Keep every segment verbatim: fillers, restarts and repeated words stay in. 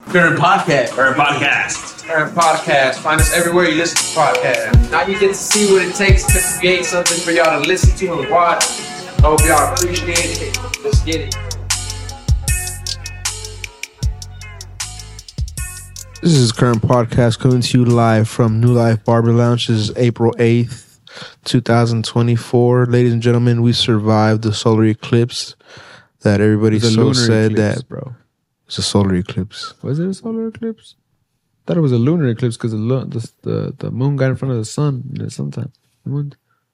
Current podcast. Current podcast. Current podcast. Find us everywhere you listen to podcasts. Now you get to see what it takes to create something for y'all to listen to and watch. I hope y'all appreciate it. Let's get it. This is Current Podcast coming to you live from New Life Barber Lounge. This is April eighth, twenty twenty-four. Ladies and gentlemen, we survived the solar eclipse that everybody so said eclipse, that bro. It's a solar eclipse. Was it a solar eclipse? I thought it was a lunar eclipse because the, the the the moon got in front of the sun at some time. The moon.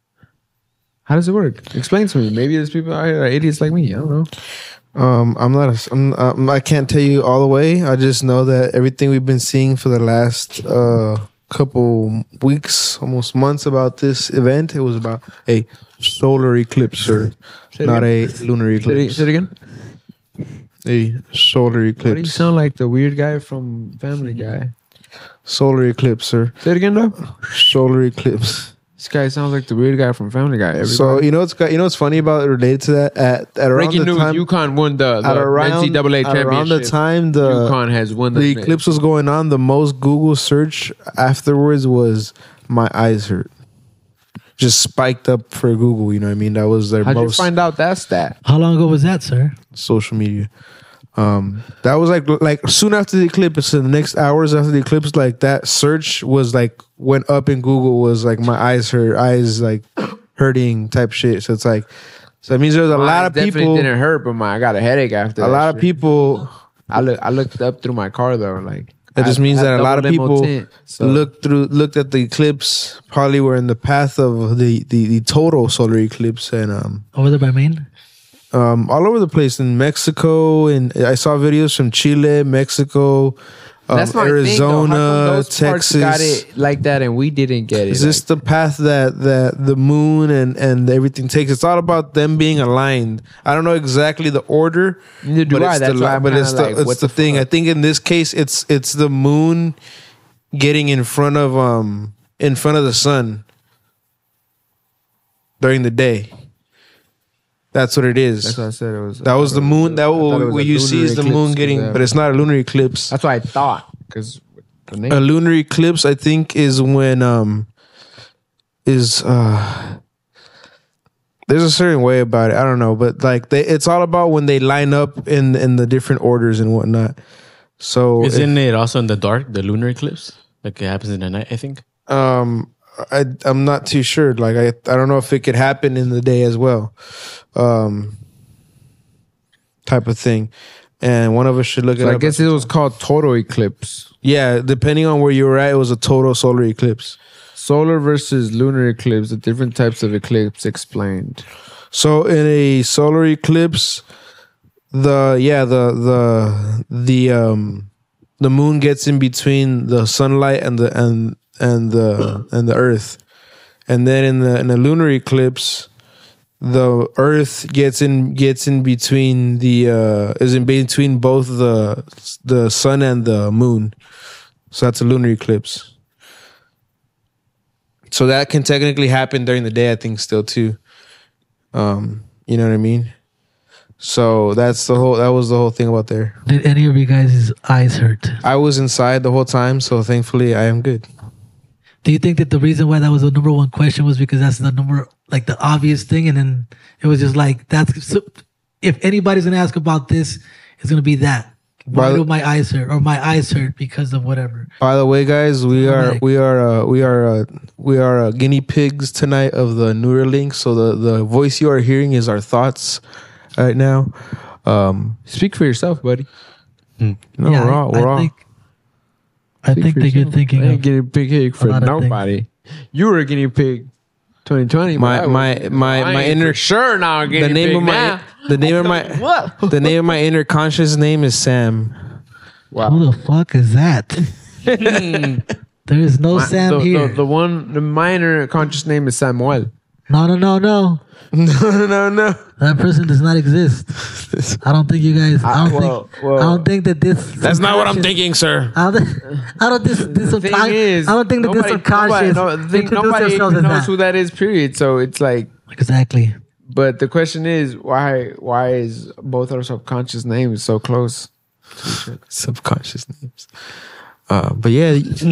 How does it work? Explain to me. Maybe there's people out here that are idiots like me. I don't know. Um, I'm not. A, I'm, um, I can't tell you all the way. I just know that everything we've been seeing for the last uh, couple weeks, almost months, about this event, it was about a solar eclipse, or not a lunar eclipse. Say it again. A solar eclipse. Why do you sound like the weird guy from Family Guy? Solar eclipse, sir. Say it again, though. Solar eclipse. This guy sounds like the weird guy from Family Guy. Everybody. So you know what's you know what's funny about related to that at, at around Breaking the news: time, UConn won the, the at around, N C double A at championship. around the time the UConn has won the, the eclipse was going on. The most Google search afterwards was "my eyes hurt." Just spiked up for Google. You know what I mean? That was their How'd most you find out that stat? How long ago was that, sir? social media. Um, that was like like soon after the eclipse, in the next hours after the eclipse, like that search was like went up in Google, was like my eyes hurt, eyes like hurting type shit. So it's like, so it means there's a My lot eyes of definitely people. didn't hurt, but my I got a headache after. A that lot of shit. people. I look. I looked up through my car though. Like That just I- means I that a lot of double limo people tint, so- looked through, looked at the eclipse, probably were in the path of the the, the total solar eclipse, and um. Over there by Maine? Um, all over the place in Mexico, and I saw videos from Chile, Mexico, um, That's my Arizona, thing, though. How come those parts Texas. got it like that, and we didn't get it. Is this like, the path that, that the moon and, and everything takes? It's all about them being aligned. I don't know exactly the order, Neither do but I. it's That's the why li- I'm but kinda it's the like, it's what the the thing. fuck? I think in this case, it's it's the moon getting in front of um in front of the sun during the day. That's what it is. That's what I said. It was. That was the moon. That I thought it what, was what a you see lunar is the eclipse, moon getting, yeah. but it's not a lunar eclipse. That's what I thought. Because the name. A lunar eclipse, I think, is when um is uh there's a certain way about it. I don't know, but like they, it's all about when they line up in in the different orders and whatnot. So Isn't it also in the dark, the lunar eclipse? Like it happens in the night, I think. um I I'm not too sure. Like I I don't know if it could happen in the day as well. Um type of thing. And one of us should look So at it I up. guess it was called total eclipse. Yeah, depending on where you were at, it was a total solar eclipse. Solar versus lunar eclipse. The different types of eclipse explained. So in a solar eclipse, the yeah the the the um the moon gets in between the sunlight and the and and the and the earth, and then in the in a lunar eclipse, the earth gets in gets in between the uh is in between both the the sun and the moon. So that's a lunar eclipse. So that can technically happen during the day, I think, still too. Um, you know what I mean? So that's the whole that was the whole thing about there. Did any of you guys' eyes hurt? I was inside the whole time, so thankfully I am good. Do you think that the reason why that was the number one question was because that's the number, like the obvious thing, and then it was just like that's so, if anybody's gonna ask about this, it's gonna be that. Why By- do my eyes hurt, or my eyes hurt because of whatever? By the way, guys, we are Alright. we are uh, we are uh, we are uh, guinea pigs tonight of the Neuralink. So the the voice you are hearing is our thoughts right now. Um, Speak for yourself, buddy. no, Yeah, we're all I, we're I all. think, I Speak think for that you're yourself. thinking I ain't of guinea pig for lot of nobody. You were a guinea pig. twenty twenty. My- but I my- was- my- I my ain't inner- for sure now a guinea the name pig of my now. the name of my What? the name of my inner conscious name is Sam. Wow. who the fuck is that? There is no My- Sam the, here. The, the one, the minor conscious name is Samuel. no, no, no, no. no, no, no. That person does not exist. I don't think you guys. I don't Uh, well, think. well. I don't think that this. That's not what I'm subconscious- thinking, sir. I don't. Think, I don't. This. This The thing subcon- is, I don't think that this nobody- subconscious. Nobody, no, the thing, introduce nobody themselves even as knows that. who that is. Period. So it's like, Exactly. but the question is, why? Why is both our subconscious names so close? Subconscious names. Uh, but yeah,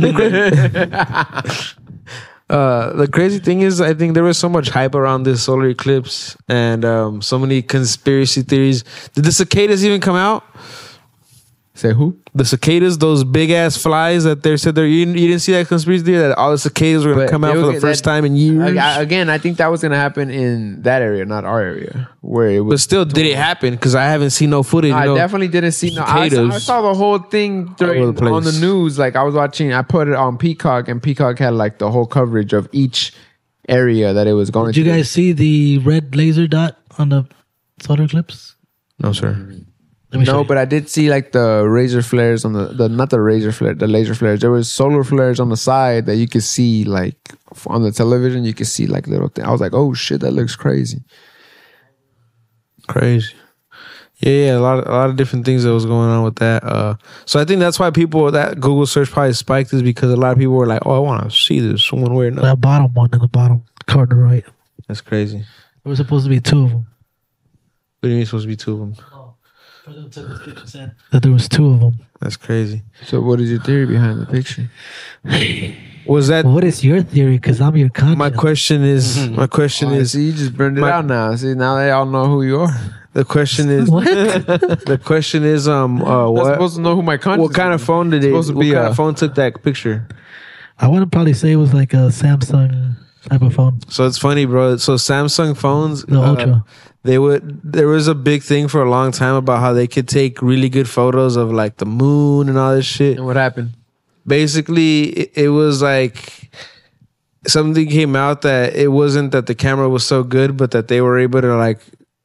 uh, the crazy thing is, I think there was so much hype around this solar eclipse and um, so many conspiracy theories. Did the cicadas even come out? Say who? The cicadas, those big ass flies that they said they're. You, you didn't see that conspiracy theory that all the cicadas were going But to come out they for will the get first that- time in years. I- I- again, I think that was gonna happen in that area, not our area, where it but was. still, did it happen? Because I haven't seen no footage. I you know. definitely didn't see. No, I, saw, I cicadas saw the whole thing during, all over the on the place. news. Like I was watching, I put it on Peacock, and Peacock had like the whole coverage of each area that it was going. Did you to. guys see the red laser dot on the solar eclipse? No, sir. Let me show No, you. but I did see like the razor flares on the, the not the razor flare, the laser flares. There was solar flares on the side that you could see like on the television. You could see like little things. I was like, oh shit, that looks crazy. Crazy. Yeah, yeah, a lot, of, a lot of different things that was going on with that. Uh, so I think that's why people that Google search probably spiked is because a lot of people were like, "Oh, I want to see this one way or another." that bottom one in the bottom corner right. That's crazy. There was supposed to be two of them. What do you mean supposed to be two of them? That there was two of them. That's crazy. So, what is your theory behind the picture? Was that What is your theory? Because I'm your conscience. my question? Is my question Oh, is see, you just burned it my- out now. See, now they all know who you are. the question is What? the question is um uh, I'm what supposed to know who my conscience. what kind of is. phone did they? Supposed to What be kind a- of phone took that picture? I wouldn't probably say it was like a Samsung type of phone. So it's funny, bro. So Samsung phones, The uh, Ultra. they would. There was a big thing for a long time about how they could take really good photos of like the moon and all this shit. And what happened? Basically, it, it was like something came out that it wasn't that the camera was so good, but that they were able to like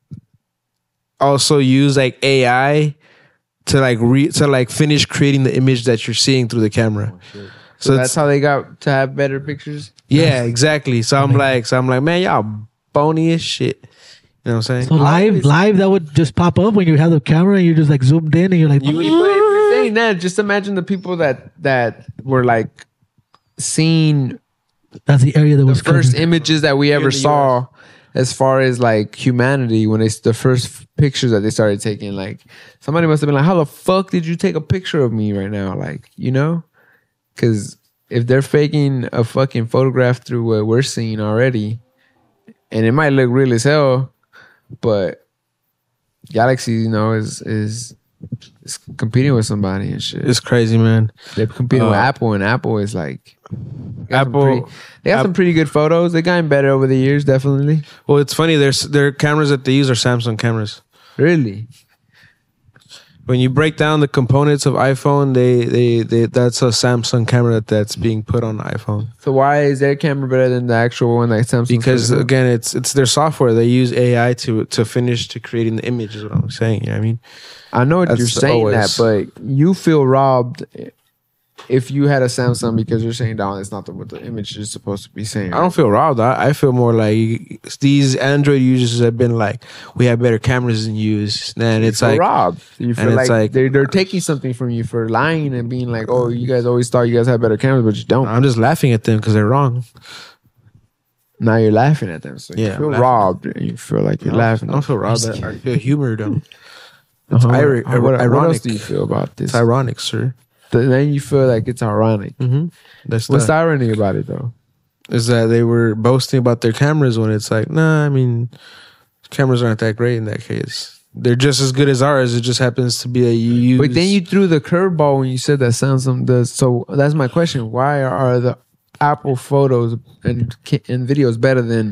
also use like A I to like re to like finish creating the image that you're seeing through the camera. So, So that's it's, how they got to have better pictures. yeah, exactly. So I'm like, so I'm like, man, y'all bony as shit. You know what I'm saying? So live, live, that would just pop up when you have the camera and you're just like zoomed in and you're like, You, but if you're saying that, just imagine the people that that were like seeing that's the area that the was first covered. images that we ever the saw as far as like humanity when they the first f- pictures that they started taking. Like somebody must have been like, how the fuck did you take a picture of me right now? Like, you know, because if they're faking a fucking photograph through what we're seeing already, and it might look real as hell, but Galaxy, you know, is is is competing with somebody and shit. It's crazy, man. They're competing with Uh, Apple, and Apple is like they got some Apple- pretty- they got some pretty good photos. They gotten better over the years, definitely. Well, it's funny. There's their cameras that they use are Samsung cameras. Really, When you break down the components of iPhone, they they, they that's a Samsung camera that, that's being put on the iPhone. so why is their camera better than the actual one that Samsung? Because put out? again, it's it's their software. They use A I to to finish to creating the image. Is what I'm saying. You know what I mean? I know what that's you're saying always- that, but you feel robbed if you had a Samsung because you're saying down it's not the, what the image is supposed to be saying. I don't feel robbed. I, I feel more like these Android users have been like, we have better cameras than you, and it's feel like robbed. You feel and like, it's like- they're they're taking something from you for lying and being like, oh, you guys always thought you guys had better cameras, but you don't. I'm just laughing at them because they're wrong. Now you're laughing at them, so you Yeah, feel I'm laughing. robbed. And you feel like you're I don't- laughing. I don't feel robbed. I feel humor though. It's Uh-huh. iri- what, what ironic. else do you feel about this? It's ironic, sir. Th- then you feel like it's ironic. Mm-hmm. That's What's the, the irony about it, though? is that they were boasting about their cameras when it's like, nah, I mean, cameras aren't that great in that case. They're just as good as ours. It just happens to be that you use. But then you threw the curveball when you said that Samsung does. So that's my question: why are the Apple photos and ca- and videos better than?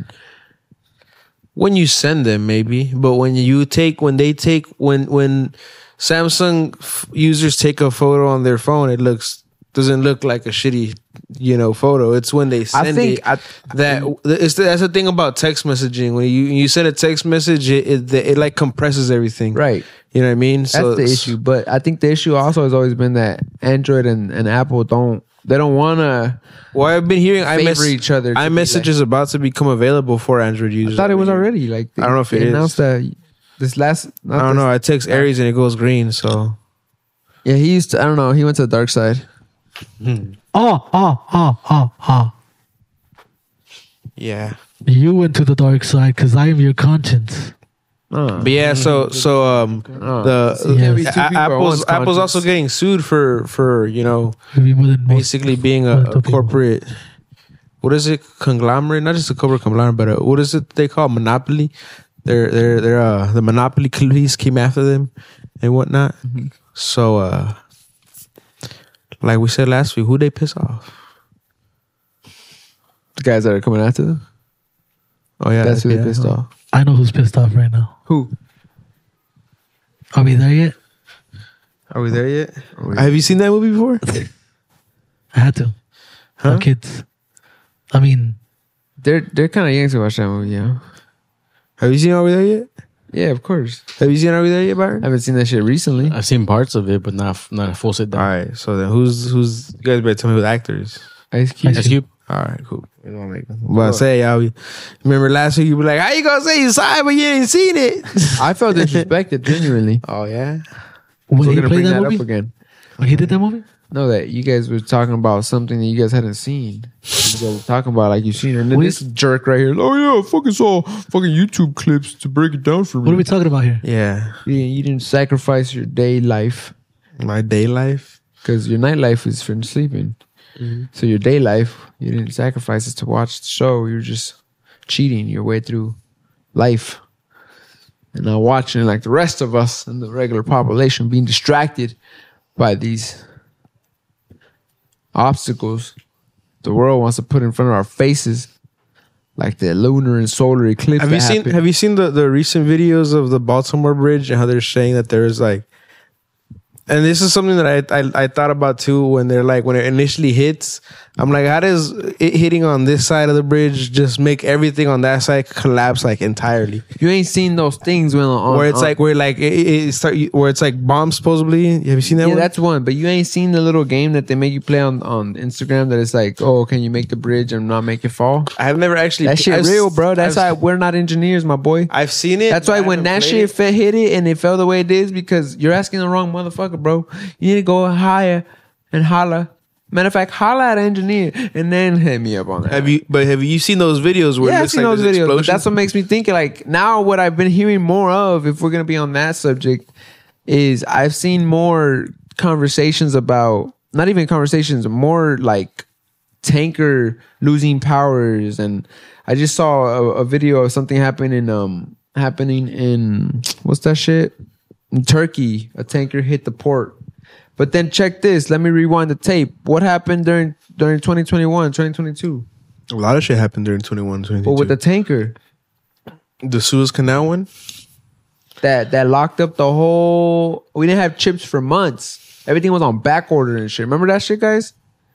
when you send them, maybe, but when you take, when they take, when when Samsung f- users take a photo on their phone, it looks doesn't look like a shitty, you know, photo. It's when they send I think it I, that it's that's the thing about text messaging. When you you send a text message, it it, it like compresses everything, right. You know what I mean? That's the it's- issue. But I think the issue also has always been that Android and, and Apple don't they don't want to. Well, I've been hearing favor each other to be iMessage like- is about to become available for Android users. I thought it was already like they, I don't know if they it is. announced that this last. I don't know. I text Aries and it goes green. So Yeah, he used to. I don't know. He went to the dark side. oh, oh, oh, oh, oh. yeah, You went to the dark side because I am your conscience. Uh, But yeah, so so um uh, the so you can't be two A- people at Apple's once Apple's also conscious. getting sued for for you know It'd be more than most- basically being more a, than two a people. corporate. What is it? Conglomerate? Not just a corporate conglomerate, but a, what is it they call monopoly? They're they're they're uh the monopoly police came after them and whatnot. Mm-hmm. So uh, like we said last week, who they piss off? The guys that are coming after them. Oh yeah, That's who yeah. they pissed off. I know who's pissed off right now. Who? Are we there yet? Are we there yet? we- Have you seen that movie before? I had to. Huh? My kids. I mean, They're they're kind of young to watch that movie. Yeah. Have you seen Are We There Yet? Yeah, of course. Have you seen Are We There Yet, Byron? I haven't seen that shit recently. I've seen parts of it, but not not a full sit All down. right, so then who's who's you guys better tell me who the actor is. Ice Cube. Ice Cube. All right, cool. Well, I say y'all. we- Remember last week you were like, "How you gonna say you saw it but you ain't seen it?" I felt disrespected genuinely. Oh yeah. when We're he gonna played bring that, that movie, up again. when he did that movie, No, that you guys were talking about something that you guys hadn't seen. You guys were talking about like you've seen it. And then We- this jerk right here. Oh yeah, I fucking saw fucking YouTube clips to break it down for me. what are we talking about here? Yeah, you, you didn't sacrifice your day life my day life. because your nightlife is from sleeping. So your day life, you didn't sacrifice it to watch the show. You're just cheating your way through life and not watching like the rest of us and the regular population, being distracted by these obstacles the world wants to put in front of our faces, like the lunar and solar eclipse. Have that you seen happened. Have you seen the the recent videos of the Baltimore Bridge and how they're saying that there is like, and this is something that I, I I thought about too when they're like when it initially hits. I'm like, how does it hitting on this side of the bridge just make everything on that side collapse like entirely? You ain't seen those things when on, Where it's on- like where like it, it it start where it's like bombs supposedly. Have you seen that yeah, one? that's one. But you ain't seen the little game that they make you play on, on Instagram that is like, oh, can you make the bridge and not make it fall? I've never actually. That shit I've- real, bro. That's I've, why we're not engineers, my boy. I've seen it. That's but why I when haven't that played shit it. fe- hit it and it fell the way it is, because you're asking the wrong motherfucker, bro. You need to go higher and holla. Matter of fact, holla at an engineer and then hit me up on that. Have you? But have you seen those videos where Yeah, it I've looks seen like those there's videos. But explosions? that's what makes me think like now what I've been hearing more of, if we're gonna be on that subject, is I've seen more conversations about not even conversations, more like tanker losing powers. And I just saw a, a video of something happening in um happening in what's that shit? In Turkey. A tanker hit the port. But then check this. Let me rewind the tape. What happened during during twenty twenty-one, twenty twenty-two? A lot of shit happened during twenty-one, twenty-two. But with the tanker. the Suez Canal one. that that locked up the whole. We didn't have chips for months. Everything was on back order and shit. Remember that shit, guys?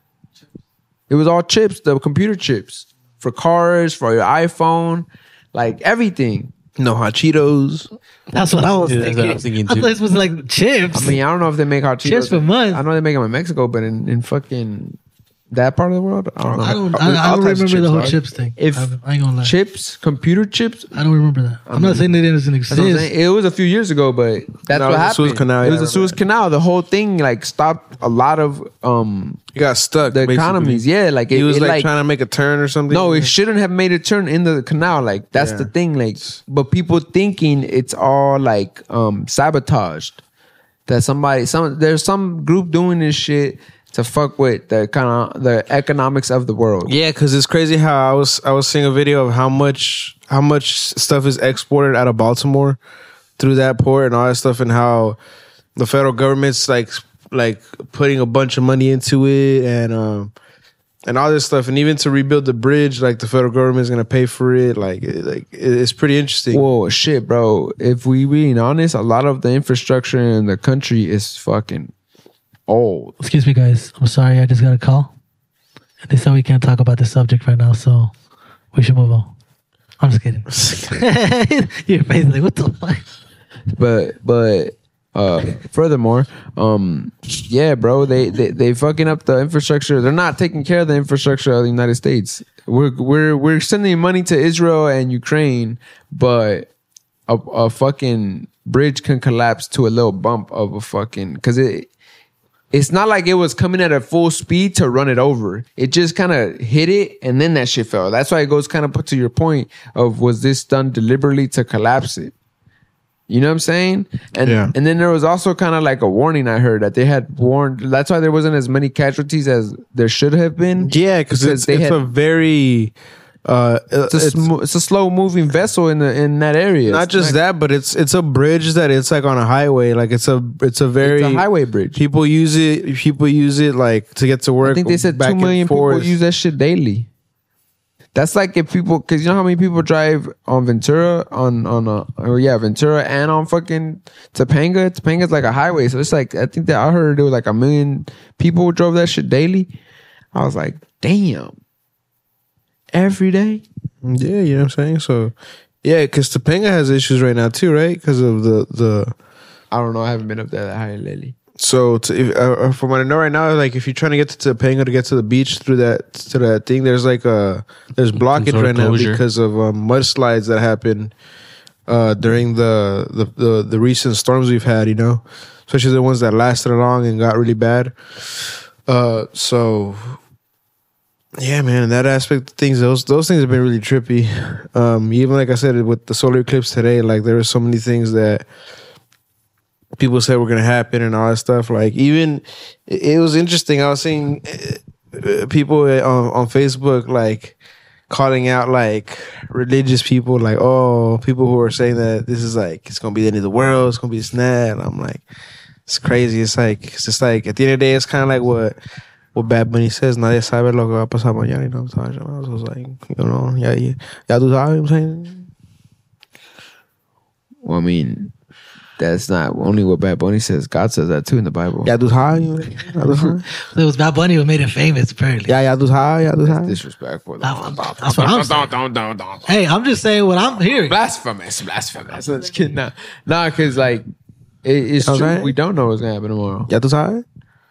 It was all chips, the computer chips for cars, for your iPhone, like everything. No hot Cheetos. That's what I was Yeah, that's thinking. what I was thinking I too. thought this was like chips. I mean, I don't know if they make hot Cheetos. Chips for months. I know they make them in Mexico, but in, in fucking that part of the world, I don't know. I don't. All I, I don't types of remember the chips, whole dog. chips thing. If I, I ain't gonna lie. Chips, computer chips. I don't remember that. I'm not saying that it doesn't That's what I'm exist. saying. It was a few years ago, but that's No, what it was the happened. Suez Canal, it yeah, was I the Suez remember. Canal. The whole thing like stopped a lot of um You got stuck. the basically. economies. Yeah, like it, He was it, like, like trying to make a turn or something. no, it shouldn't have made a turn in the canal. Like that's Yeah. the thing. Like, but people thinking it's all like um sabotaged. That somebody, some there's some group doing this shit to fuck with the kind of the economics of the world. Yeah, because it's crazy how I was I was seeing a video of how much how much stuff is exported out of Baltimore through that port and all that stuff, and how the federal government's like like putting a bunch of money into it and um and all this stuff, and even to rebuild the bridge, like the federal government is gonna pay for it. Like it, like it- it's pretty interesting. Whoa, shit, bro. If we being honest, a lot of the infrastructure in the country is fucking old. Excuse me, guys. I'm sorry. I just got a call. And they said we can't talk about this subject right now, so we should move on. I'm just kidding. Your face is like, what the fuck? But but uh furthermore, um yeah, bro, they, they they fucking up the infrastructure. They're not taking care of the infrastructure of the United States. We're we're we're sending money to Israel and Ukraine, but a, a fucking bridge can collapse to a little bump of a fucking because it it's not like it was coming at a full speed to run it over. It just kind of hit it and then that shit fell. That's why it goes kind of to your point of was this done deliberately to collapse it? You know what I'm saying? And Yeah. and then there was also kind of like a warning I heard that they had warned. That's why there wasn't as many casualties as there should have been. Yeah, because it's, they it's had- a very uh, It's a, it's sm- it's a slow moving vessel in the in that area. not It's just that, but it's it's a bridge that it's like on a highway. Like it's a it's a very It's a highway bridge. People use it. People use it like to get to work. I think they said back two million and people forth. use that shit daily. That's like if people, because you know how many people drive on Ventura, on on uh, or yeah, Ventura and on fucking Topanga. Topanga's like a highway, so it's like I think that I heard there was like a million people who drove that shit daily. I was like, damn, every day. Yeah, you know what I'm saying. So yeah, because Topanga has issues right now too, right? Because of the the. I don't know. I haven't been up there that high lately. So to, if, uh, from what I know right now, like if you're trying to get to Topanga to get to the beach through that to that thing, there's like a there's blockage sort of right now closure. because of um, mudslides that happened uh, during the, the the the recent storms we've had. You know, especially the ones that lasted long and got really bad. Uh, so yeah, man, that aspect of things, those those things have been really trippy. Um, even like I said with the solar eclipse today, like there were so many things that people said were gonna happen and all that stuff. Like even it, it was interesting. I was seeing uh, people on, on Facebook like calling out like religious people, like oh, people who are saying that this is like it's gonna be the end of the world, it's gonna be this and that. And I'm like, it's crazy. It's like it's just like at the end of the day, it's kind of like what what Bad Bunny says. Nadie sabe lo que va a pasar mañana. You know what I'm talking about? So it's like you know, yeah, yeah, y'all do that. You know what I'm saying. Well, I mean, that's not only what Bad Bunny says. God says that too in the Bible. Y'all do high. You know, y'all do high. It was Bad Bunny who made it famous, apparently. Yeah, y'all do high. Y'all do high. Disrespectful. That's that's what I'm saying. Don't, don't, don't. Hey, I'm just saying what I'm hearing. Blasphemous, blasphemous. I'm just kidding. Nah, nah, because like it, it's true. Okay. We don't know what's gonna happen tomorrow. Y'all do high.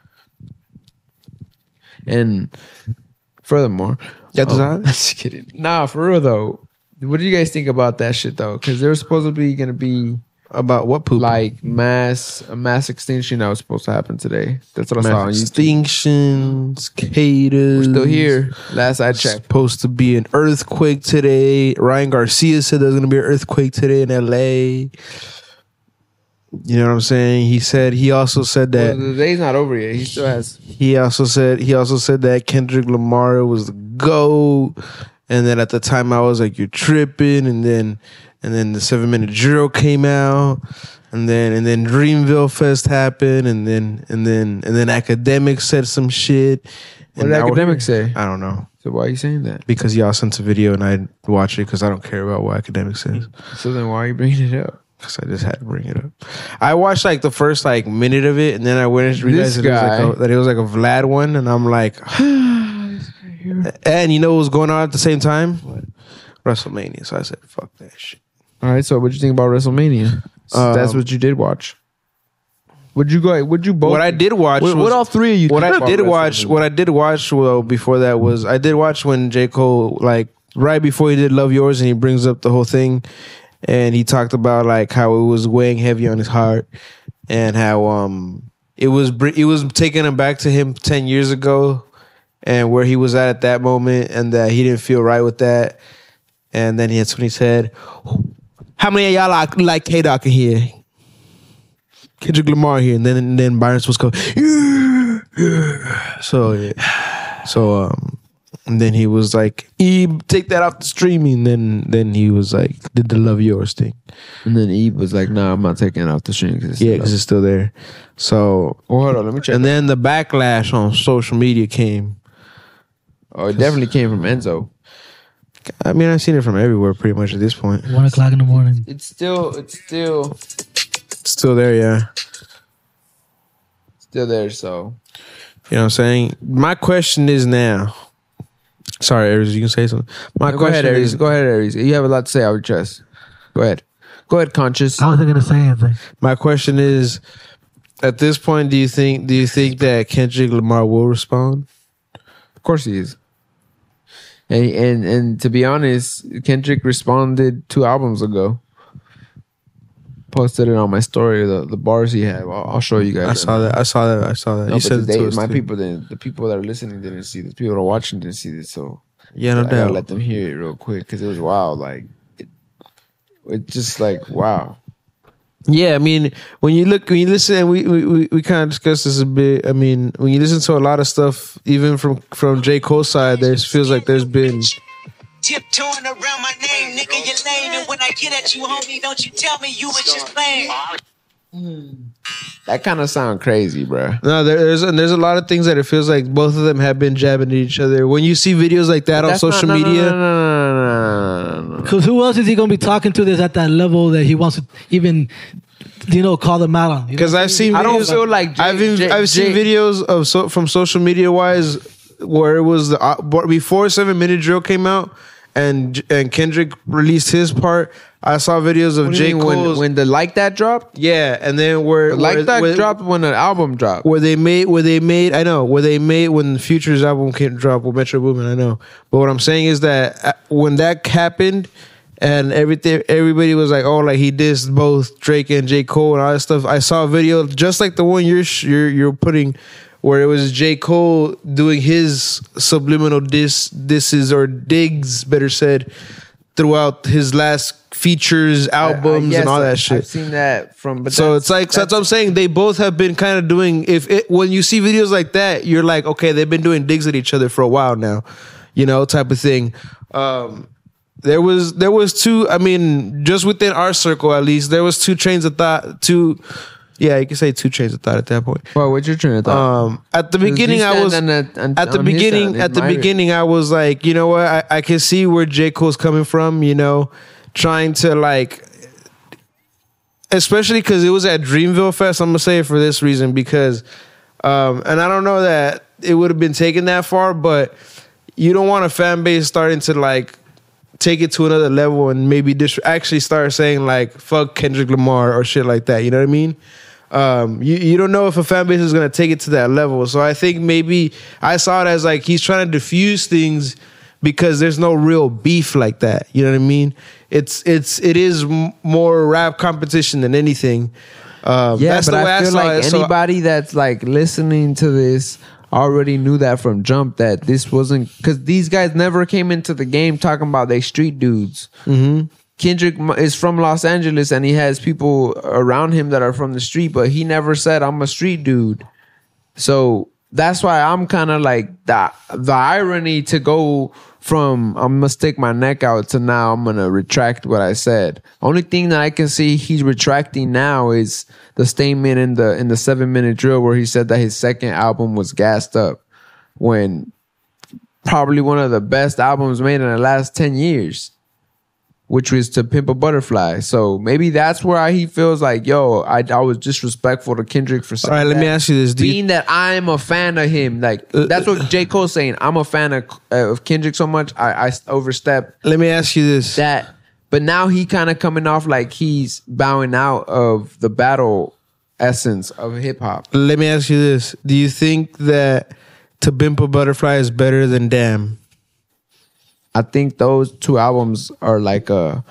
And furthermore, Yeah, does um, that- just kidding. Nah, for real though. What do you guys think about that shit though? Because there was supposedly gonna be About what poop? like mass a mass extinction that was supposed to happen today. That's what I saw on Mass YouTube. extinctions, cicadas. We're still here. Last I checked. Supposed to be an earthquake today. Ryan Garcia said there's going to be an earthquake today in L A. You know what I'm saying? He said he also said Well, that the day's not over yet. He still has. he also said he also said that Kendrick Lamar was the GOAT, and then at the time I was like, you're tripping, and then and then the seven minute drill came out, and then and then Dreamville Fest happened, and then and then and then Academics said some shit. What And did now we're Academics here. say? I don't know. So why are you saying that? Because y'all sent a video and I watched it because I don't care about what Academics says. So then why are you bringing it up? Because I just had to bring it up. I watched like the first like minute of it, and then I went and realized This that it, was guy. like a, that it was like a Vlad one, and I'm like, and you know what was going on at the same time? WrestleMania. So I said, fuck that shit. All right. So what'd you think about WrestleMania? So Um, that's what you did watch. Would you go? Would you both? What I did watch What, was, what all three of you? what think I about did watch, WrestleMania? what I did watch well before that was I did watch when J. Cole, like right before he did Love Yours, and he brings up the whole thing, and he talked about like how it was weighing heavy on his heart, and how um it was br- it was taking him back to him ten years ago, and where he was at at that moment, and that he didn't feel right with that, and then that's when he said, "How many of y'all like like K-Doc in here?" Kendrick Lamar here, and then and then Byron was go, yeah, yeah. So yeah, so um, and then he was like, "E, take that off the streaming." Then then he was like, did the Love Yours thing, And then Eve was like, "No, I'm not taking it off the stream because yeah, because it's still there. So Oh, hold on, let me check. and then the backlash on social media came. Oh, it definitely came from Enzo. I mean, I've seen it from everywhere pretty much at this point. One o'clock in the morning. It's still, it's still, It's still there, yeah. still there. So You know what I'm saying? My question is now. Sorry, Aries, you can say something. My go question ahead, Aries. is Go ahead, Aries. You have a lot to say out of your chest. Go ahead. Go ahead, Conscious. I wasn't gonna say anything. My question is, at this point, do you think do you think that Kendrick Lamar will respond? Of course he is. And and and to be honest, Kendrick responded two albums ago. Posted it on my story. The the bars he had. I'll, I'll show you guys. I saw that. I saw that. I saw that. No, you but said it they, to us my too. people didn't. The people that are listening didn't see this. People that are watching didn't see this. So Yeah, no I gotta doubt. let them hear it real quick because it was wild. Like it, it just like wow. Yeah, I mean, when you look, when you listen, and we we, we, we kind of discussed this a bit. I mean, when you listen to a lot of stuff, even from from J. Cole's side, there feels like there's been tiptoeing around my name, nigga, your lane. And when I get at you, homie, don't you tell me you was just playing. That kind of sound crazy, bro. no, there, there's and there's a lot of things that it feels like both of them have been jabbing at each other. When you see videos like that on That's social not- no, no, media, No, no, no, no, no, no, no. Because who else is he going to be talking to that's at that level that he wants to even, you know, call them out on? You know because what I'm I've saying? seen, I don't videos- feel like J- I've even, J- I've seen J- videos of so, from social media wise where it was the uh, before Seven Minute Drill came out and and Kendrick released his part. I saw videos of What do you J. mean, Cole's. when, when the Like That dropped? yeah, and then where Like where, That where, dropped when the album dropped. where they made where they made I know where they made when Future's album came drop with Metro Boomin. I know, but what I'm saying is that uh, when that happened and everything, everybody was like, "Oh, like he dissed both Drake and J. Cole and all that stuff." I saw a video just like the one you're you're you're putting, where it was J. Cole doing his subliminal diss disses or digs, better said, throughout his last features, albums, I- I- yes, and all that I've shit. seen that from. But So that's- it's like so that's what I'm that's- saying. They both have been kind of doing. If it, when you see videos like that, you're like, okay, they've been doing digs at each other for a while now, you know, type of thing. Um, there was there was two. I mean, just within our circle, at least, there was two trains of thought. Two, yeah, you can say two trains of thought at that point. Well, what's your train of thought? Um, at the 'Cause beginning, you I stand was on the- on- at the on his beginning. side, At the admire it. beginning, I was like, you know what? I, I can see where J. Cole's coming from. You know, trying to like, especially because it was at Dreamville Fest. I'm gonna say it for this reason because, um, and I don't know that it would have been taken that far, but you don't want a fan base starting to like take it to another level and maybe dis- actually start saying like fuck Kendrick Lamar or shit like that. You know what I mean? Um, you, you don't know if a fan base is going to take it to that level. So I think maybe I saw it as like he's trying to diffuse things because there's no real beef like that. You know what I mean? It's it's it is m- more rap competition than anything. Um, Yeah, that's but the way I I, feel saw like it. So- anybody that's like listening to this already knew that from jump that this wasn't because these guys never came into the game talking about they street dudes. Mm-hmm. Kendrick m- is from Los Angeles and he has people around him that are from the street, but he never said I'm a street dude. So that's why I'm kind of like the the irony to go from I'm gonna stick my neck out to now I'm gonna retract what I said. Only thing that I can see he's retracting now is the statement in the in the seven minute drill where he said that his second album was gassed up when probably one of the best albums made in the last ten years, which was To Pimp a Butterfly. So maybe that's where he feels like, yo, I, I was disrespectful to Kendrick for saying all right, let that. me ask you this: Do you, Being that I'm a fan of him, like that's what J. Cole's saying. I'm a fan of uh, of Kendrick so much, I, I overstep let me ask you this: that. But now he kind of coming off like he's bowing out of the battle essence of hip hop. Let me ask you this: Do you think that To Pimp a Butterfly is better than Damn? I think those two albums are like a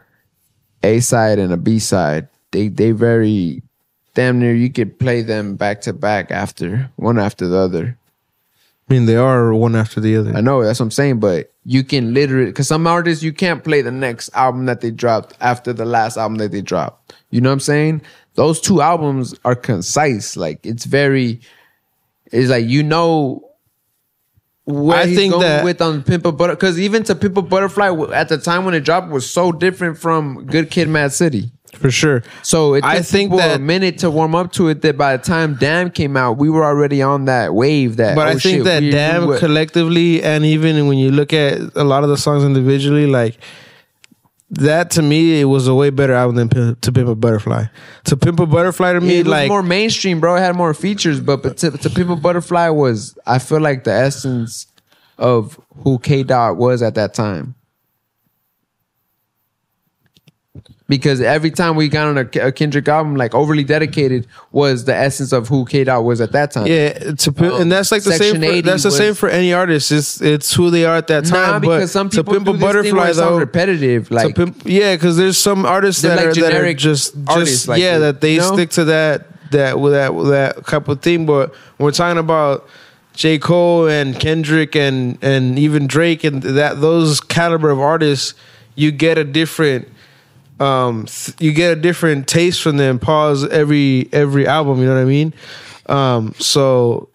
A side and a B side. They they very damn near you could play them back to back after one after the other. I mean, they are one after the other. I know that's what I'm saying, but you can literally because some artists you can't play the next album that they dropped after the last album that they dropped. You know what I'm saying? Those two albums are concise. Like it's very, it's like you know where I he's think going that- with on Pimp a Butter because even To Pimp a Butterfly at the time when it dropped was so different from Good Kid, Mad City. For sure. So it took I think people that- a minute to warm up to it. That by the time Damn came out, we were already on that wave. That But oh I think shit, that we knew Damn what- collectively, and even when you look at a lot of the songs individually, like that to me, it was a way better album than Pimp, To Pimp a Butterfly. To Pimp a Butterfly to me, it was like more mainstream, bro. It had more features, but, but to, to Pimp a Butterfly was, I feel like the essence of who K Dot was at that time. Because every time we got on a, a Kendrick album, like Overly Dedicated was the essence of who K Dot was at that time. yeah, to Pimp, Um, and that's like the Section same. For, eighty that's the was- same for any artist. It's it's who they are at that time. Nah, but because some To people Pimp do a this thing where Butterfly it sounds though, repetitive. to Like pimp, yeah, because there's some artists They're that like are that are generic just artists, just like yeah the- that they you know? stick to that that with that with that couple of thing. But when we're talking about J. Cole and Kendrick and and even Drake and that those caliber of artists, you get a different um, th- you get a different taste from them. Pause every every album. You know what I mean? Um, so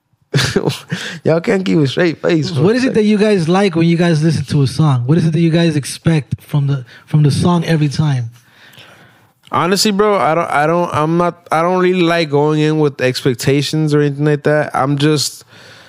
y'all can't keep a straight face. What is it that you guys like when you guys listen to a song? What is it that you guys expect from the from the song every time? Honestly, bro, I don't, I don't, I'm not, I don't really like going in with expectations or anything like that. I'm just,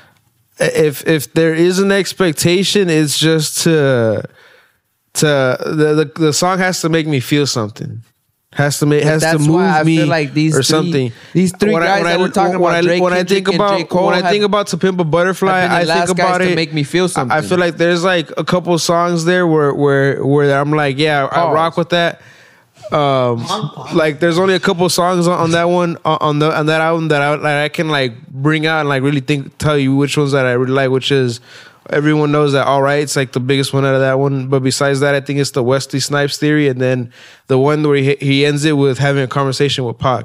if if there is an expectation, it's just to, to the the, the song has to make me feel something. Has to make, has that's to move why I me feel like these or three- something. these three When I- guys when that I- we're talking when about, I, Drake, when I Kendrick, think and about J. Cole when I think have- about To Pimp a Butterfly, have been the I last think guys about to it. make me feel I something. feel like there's like a couple songs there where where where I'm like, yeah, I Pause. rock with that. Um, like there's only a couple songs on, on that one on on the on that album that I like, I can like bring out and like really think tell you which ones that I really like, which is everyone knows that All Right, it's like the biggest one out of that one. But besides that, I think it's the Wesley Snipes Theory, and then the one where he, he ends it with having a conversation with Pac.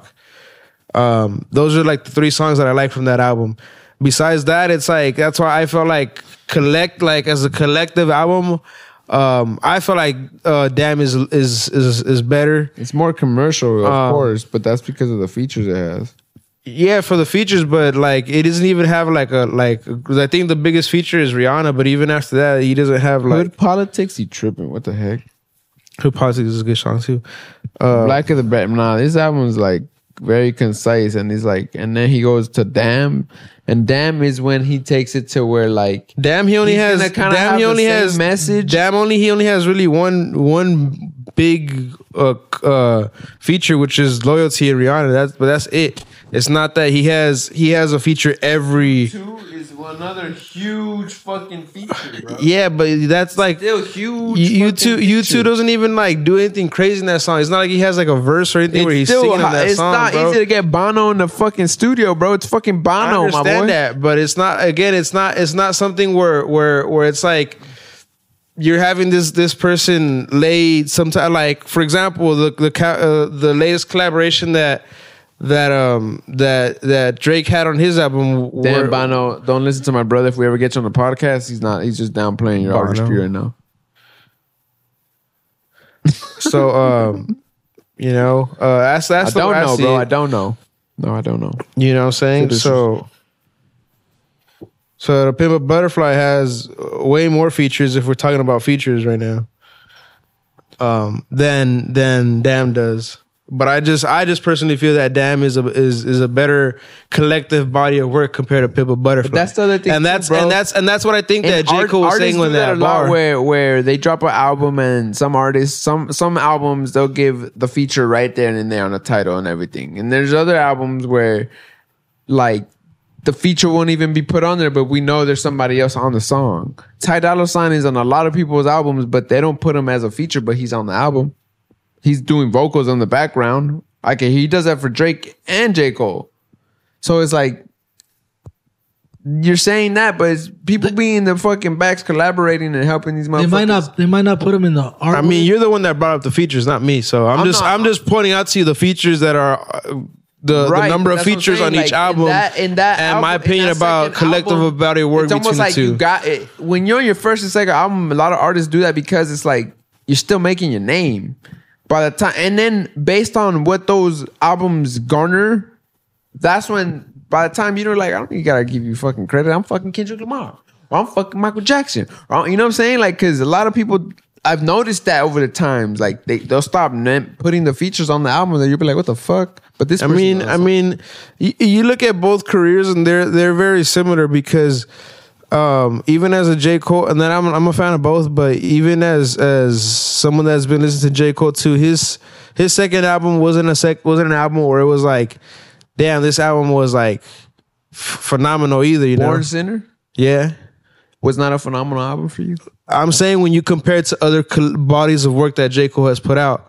Um, those are like the three songs that I like from that album. Besides that, it's like that's why I felt like collect like as a collective album. Um, I feel like uh, Damn is is is is better. It's more commercial, of Um, course, but that's because of the features it has. Yeah, for the features, but like it doesn't even have like a like. Cause I think the biggest feature is Rihanna, but even after that, he doesn't have like. Hood Politics, he tripping. What the heck? Hood Politics is a good song too. Uh, Black of the Brand. Nah, this album's like very concise, and he's like, and then he goes to Damn, and Damn is when he takes it to where like, Damn, he only he's has. gonna kinda Damn, have he the only same has message. Damn, only he only has really one one big uh, uh, feature, which is Loyalty and Rihanna. That's but that's it. It's not that he has he has a feature every. Two is another huge fucking feature, bro. Yeah, but that's like Still huge. you, you fucking two. You feature. two doesn't even like do anything crazy in that song. It's not like he has like a verse or anything It's where he's still singing hot. on that It's song, not bro. easy to get Bono in the fucking studio, bro. It's fucking I Bono, my understand boy. that, but it's not. Again, it's not. It's not something where where where it's like you're having this this person lay sometime. Like for example, the the ca- uh, the latest collaboration that that um that that Drake had on his album. Damn, were- Bono, don't listen to my brother. If we ever get you on the podcast, he's not. He's just downplaying your Bono. artistry right now. So um, you know, uh, that's I that's the don't way know, see bro. it. I don't know. No, I don't know. You know what I'm saying? So this So, so the Pimp a Butterfly has way more features if we're talking about features right now. Um, than than Damn does. But I just I just personally feel that Damn is a is is a better collective body of work compared to Pimp a Butterfly. But that's the other thing and too, that's bro. and that's and that's what I think that And J. art- Cole was artists saying do when that that a lot bar. where where they drop an album and some artists some some albums they'll give the feature right there and there on the title and everything, and there's other albums where like the feature won't even be put on there, but we know there's somebody else on the song. Ty Dolla Sign is on a lot of people's albums, but they don't put him as a feature, but he's on the album. He's doing vocals on the background. Okay, he does that for Drake and J. Cole. So it's like you're saying that, but it's people being in the fucking backs collaborating and helping these motherfuckers. They might not. They might not put them in the art. I mean, you're the one that brought up the features, not me. So I'm, I'm just not- I'm just pointing out to you the features that are uh, the, Right, the number but of that's what I'm features saying, on each like, album in that, in that and album, my in opinion that about second collective album, body of work it's almost between like the two. you got it when you're on your first and second album. A lot of artists do that because it's like you're still making your name by the time, and then based on what those albums garner, that's when by the time you're like, I don't even gotta give you fucking credit. I'm fucking Kendrick Lamar, or I'm fucking Michael Jackson, or, you know what I'm saying? Like, because a lot of people, I've noticed that over the times, like they they'll stop nem- putting the features on the album, and you'll be like, what the fuck? But this, I person mean, does. I mean, you, you look at both careers and they're they're very similar because um, even as a J. Cole, and then I'm I'm a fan of both, but even as as someone that's been listening to J. Cole too, his his second album wasn't a sec wasn't an album where it was like, damn, this album was like f- phenomenal either. You Born know? Sinner Yeah. was not a phenomenal album for you. I'm saying when you compare it to other col- bodies of work that J. Cole has put out.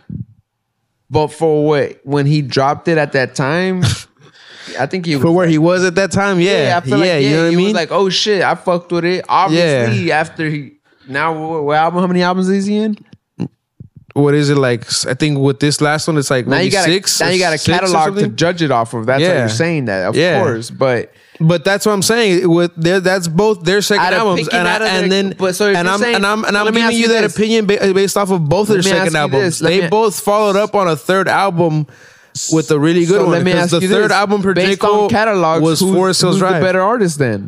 But for what when he dropped it at that time, I think he was For where he was at that time, yeah. Yeah, Yeah, I feel like, yeah, you know what he I mean? was like, oh shit, I fucked with it. Obviously, after he now what, what album? How many albums is he in? what is it like? I think with this last one, it's like Now maybe you got six. now or you got a six or catalog to something? judge it off of. That's why Yeah. you're saying that, of Yeah. course. But But that's what I'm saying. With their, that's both their second Out of albums, picking and, out of I, and their- then but so if and you're I'm saying- and I'm and so I'm let me giving ask you you that this. opinion ba- based off of both of their Let me ask second you albums. this. Let They me- both followed up on a third album with a really good So one. let me because ask the you third this. album for J. Based Cole on catalogs, was who's, Forest Hills who's Drive. the better artist then?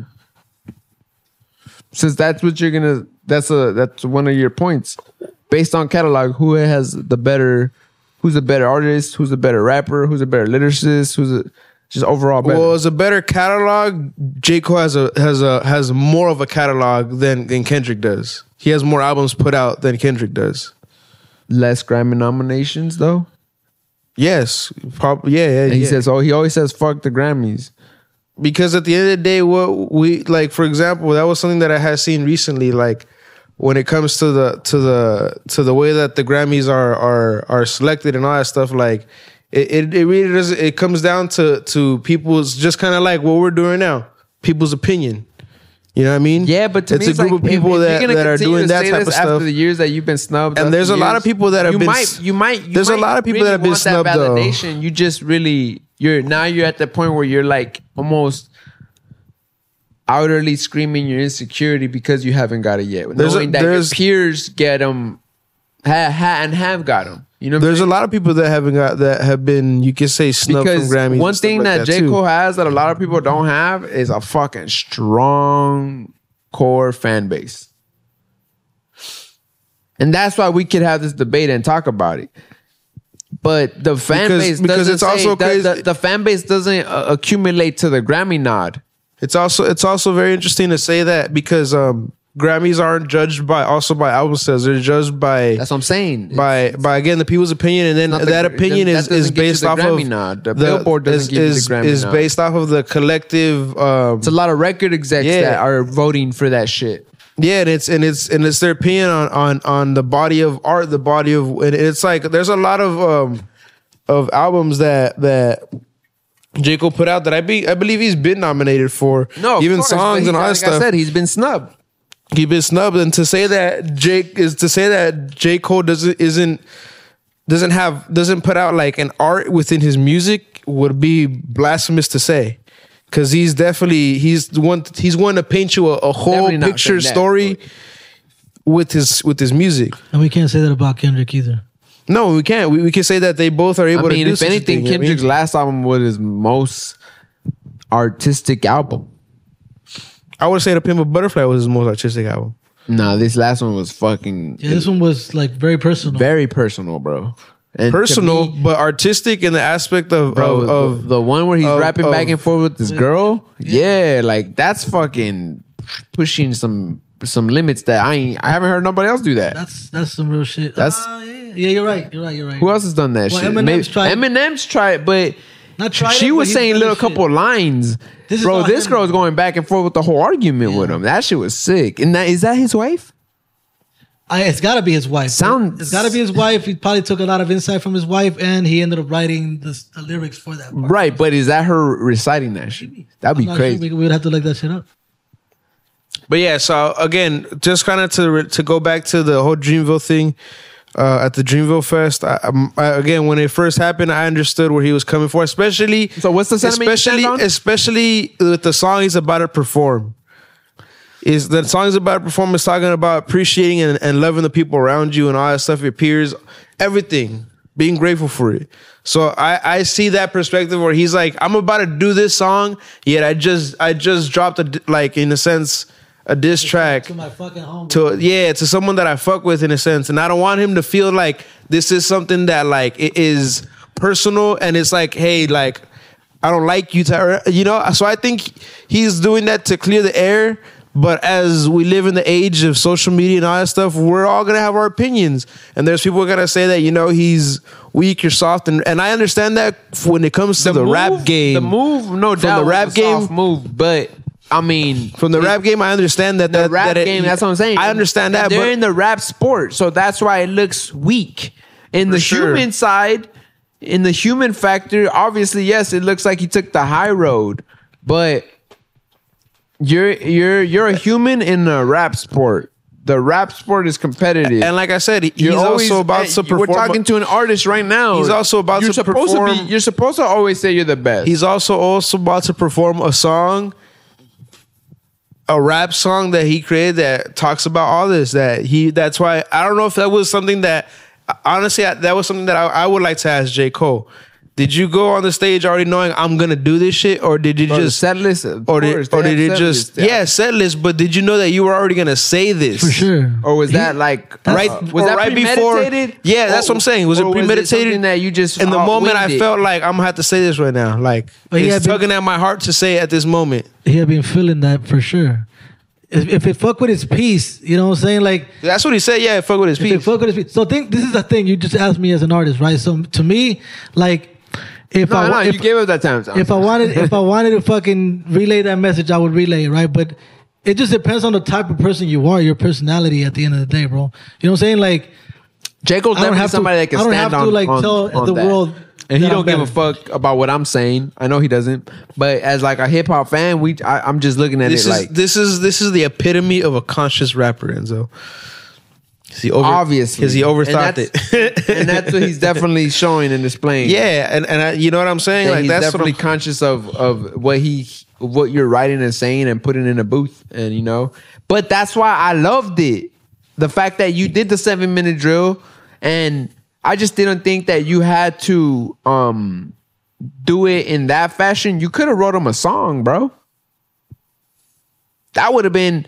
Since that's what you're gonna, that's a that's one of your points. Based on catalog, who has the better? Who's a better artist? Who's a better rapper? Who's a better lyricist? Who's a just overall better? Well, it's a better catalog. J. Cole has a has a has more of a catalog than, than Kendrick does. He has more albums put out than Kendrick does. Less Grammy nominations though. Yes, probably. Yeah, yeah. And he yeah. says, "Oh, he always says fuck the Grammys." Because at the end of the day, what we like, for example, that was something that I had seen recently. Like when it comes to the to the to the way that the Grammys are are are selected and all that stuff, like it it, it really does. It comes down to to people's just kind of like what we're doing now, people's opinion. You know what I mean? Yeah, but to it's me, a it's group like, of people if, if that, you're gonna that are continue doing to that say type this of after stuff. the years that you've been snubbed, And after there's a the lot years, of people that have you been Might, s- you might. You there's a might lot of people really that have been want snubbed, that though. validation. You just really, you're now you're at the point where you're like almost outwardly screaming your insecurity because you haven't got it yet, There's a- knowing that your there's- peers get them, ha, ha, and have got them. You know, what I'm There's a saying? lot of people that haven't got that have been, you could say, snubbed because from Grammys. one and stuff thing like that, J. too. Cole has that a lot of people don't have is a fucking strong core fan base. And that's why we could have this debate and talk about it. But the fan Because- base because doesn't it's also say, the, crazy- the, the fan base doesn't uh, accumulate to the Grammy nod. It's also it's also very interesting to say that because um, Grammys aren't judged by also by album sales. They're judged by That's what I'm saying. by by again the people's opinion, and then not the- that opinion that is, doesn't is get you based the off Grammy of nod. The Billboard doesn't is, give you the is, Grammy is nod. based off of the collective. Um, It's a lot of record execs Yeah. that are voting for that shit. Yeah, and it's and it's and it's their opinion on on on the body of art, the body of, and it's like there's a lot of um of albums that that J. Cole put out that I be I believe he's been nominated for. No, of even course, but songs he- and all that like stuff. I said, he's been snubbed. He's been snubbed, and to say that Jake is to say that J. Cole doesn't isn't doesn't have doesn't put out like an art within his music would be blasphemous to say. Cause he's definitely he's the one he's one to paint you a, a whole Definitely not picture saying that, story with his with his music. And we can't say that about Kendrick either. No, we can't. We, we can say that they both are able I mean, to do if such a anything, thing, you know what I mean? Kendrick's last album was his most artistic album. I would say The Pimp a Butterfly was his most artistic album. Nah, this last one was fucking Yeah, this one was like very personal. very personal, bro. And to Personal, me, but artistic in the aspect of bro, of, the- of the one where he's of- rapping of- back and forth with this girl. Yeah, like that's fucking pushing some some limits that I ain't, I haven't heard nobody else do that. That's that's some real shit. That's- Ah, yeah, yeah, you're right. You're right. You're right. Who else has done that Well, shit? Eminem's tried- Eminem's tried, but Not tried she it, was but he's saying done little this shit. couple lines. This is Bro, all this him. girl's going back and forth with the whole argument with Yeah. him. That shit was sick. And that is that his wife? I, it's got to be his wife. Sounds- It's got to be his wife. He probably took a lot of insight from his wife, and he ended up writing the, the lyrics for that. part. Right, but is that her reciting that shit? That'd I'm be not crazy. Sure we, we would have to look that shit up. But yeah, so again, just kind of to to go back to the whole Dreamville thing uh, at the Dreamville Fest. I, um, I, again, when it first happened, I understood where he was coming for, especially. So what's the sentiment you stand especially on? especially with the song he's about to perform. Is the song is about to perform is talking about appreciating and, and loving the people around you and all that stuff, your peers, everything, being grateful for it. So I, I see that perspective where he's like, I'm about to do this song, yet I just I just dropped a di- like in a sense a diss track To my fucking home. to yeah to someone that I fuck with in a sense, and I don't want him to feel like this is something that like it is personal and it's like, hey, like I don't like you, to, you know. So I think he's doing that to clear the air. But as we live in the age of social media and all that stuff, we're all gonna have our opinions, and there's people gonna say that, you know, he's weak or soft, and, and I understand that when it comes to the, move- rap game. The move, no From doubt, the was rap a game- soft move, but I mean, From the rap game, I understand that. the that rap that it- game. That's what I'm saying. I understand that, They're but in the rap sport, so that's why it looks weak. In the sure. human side, in the human factor, obviously, yes, it looks like he took the high road, but you're you're you're a human in a rap sport. the rap sport is competitive. And like I said, he- he's You're always- also about hey, to perform. We're talking to an artist right now. He's also about you're to supposed To perform- be, you're supposed to always say you're the best. He's also also about to perform a song, a rap song that he created that talks about all this. That he. That's why I don't know if that was something that honestly I- that was something that I, I would like to ask J. Cole. Did you go on the stage already knowing I'm gonna do this shit, or did you Bro, the just set list, of or did course, or they did have it set just lists. yeah set list? But did you know that you were already gonna say this For sure. Or was that like right? uh, was or that right before? premeditated? Yeah, that's Or- what I'm saying. Was it or premeditated? something that you just in the uh, moment I winged it? felt like I'm gonna have to say this right now. Like But he it's had been- tugging at my heart to say it at this moment. He had been feeling that for sure. If, if it fuck with his peace, you know what I'm saying? Like, That's what he said. Yeah, fuck with his if it peace. fuck with his peace. So think this is the thing you just asked me as an artist, right? So to me, like, if No, I no, wa- you if, gave up that time. if I wanted if I wanted to fucking relay that message, I would relay it, right? But it just depends on the type of person you are, your personality at the end of the day, bro. You know what I'm saying? Like, J. Cole's I don't definitely have to- somebody that can I don't stand have to, on, like, on, tell on the that. world and he that don't I'm give a better. fuck about what I'm saying. I know he doesn't. But as like a hip hop fan, we I, I'm just looking at This it is like this is this is the epitome of a conscious rapper, Enzo. 'Cause He over, obviously because he overthought and that's, it, and that's what he's definitely showing and displaying. yeah, and and I, you know what I'm saying? And Like he's that's definitely what I'm- conscious of of what he what you're writing and saying and putting in a booth, and you know. But that's why I loved it. The fact that you did the seven minute drill, and I just didn't think that you had to um do it in that fashion. You could have wrote him a song, bro. That would have been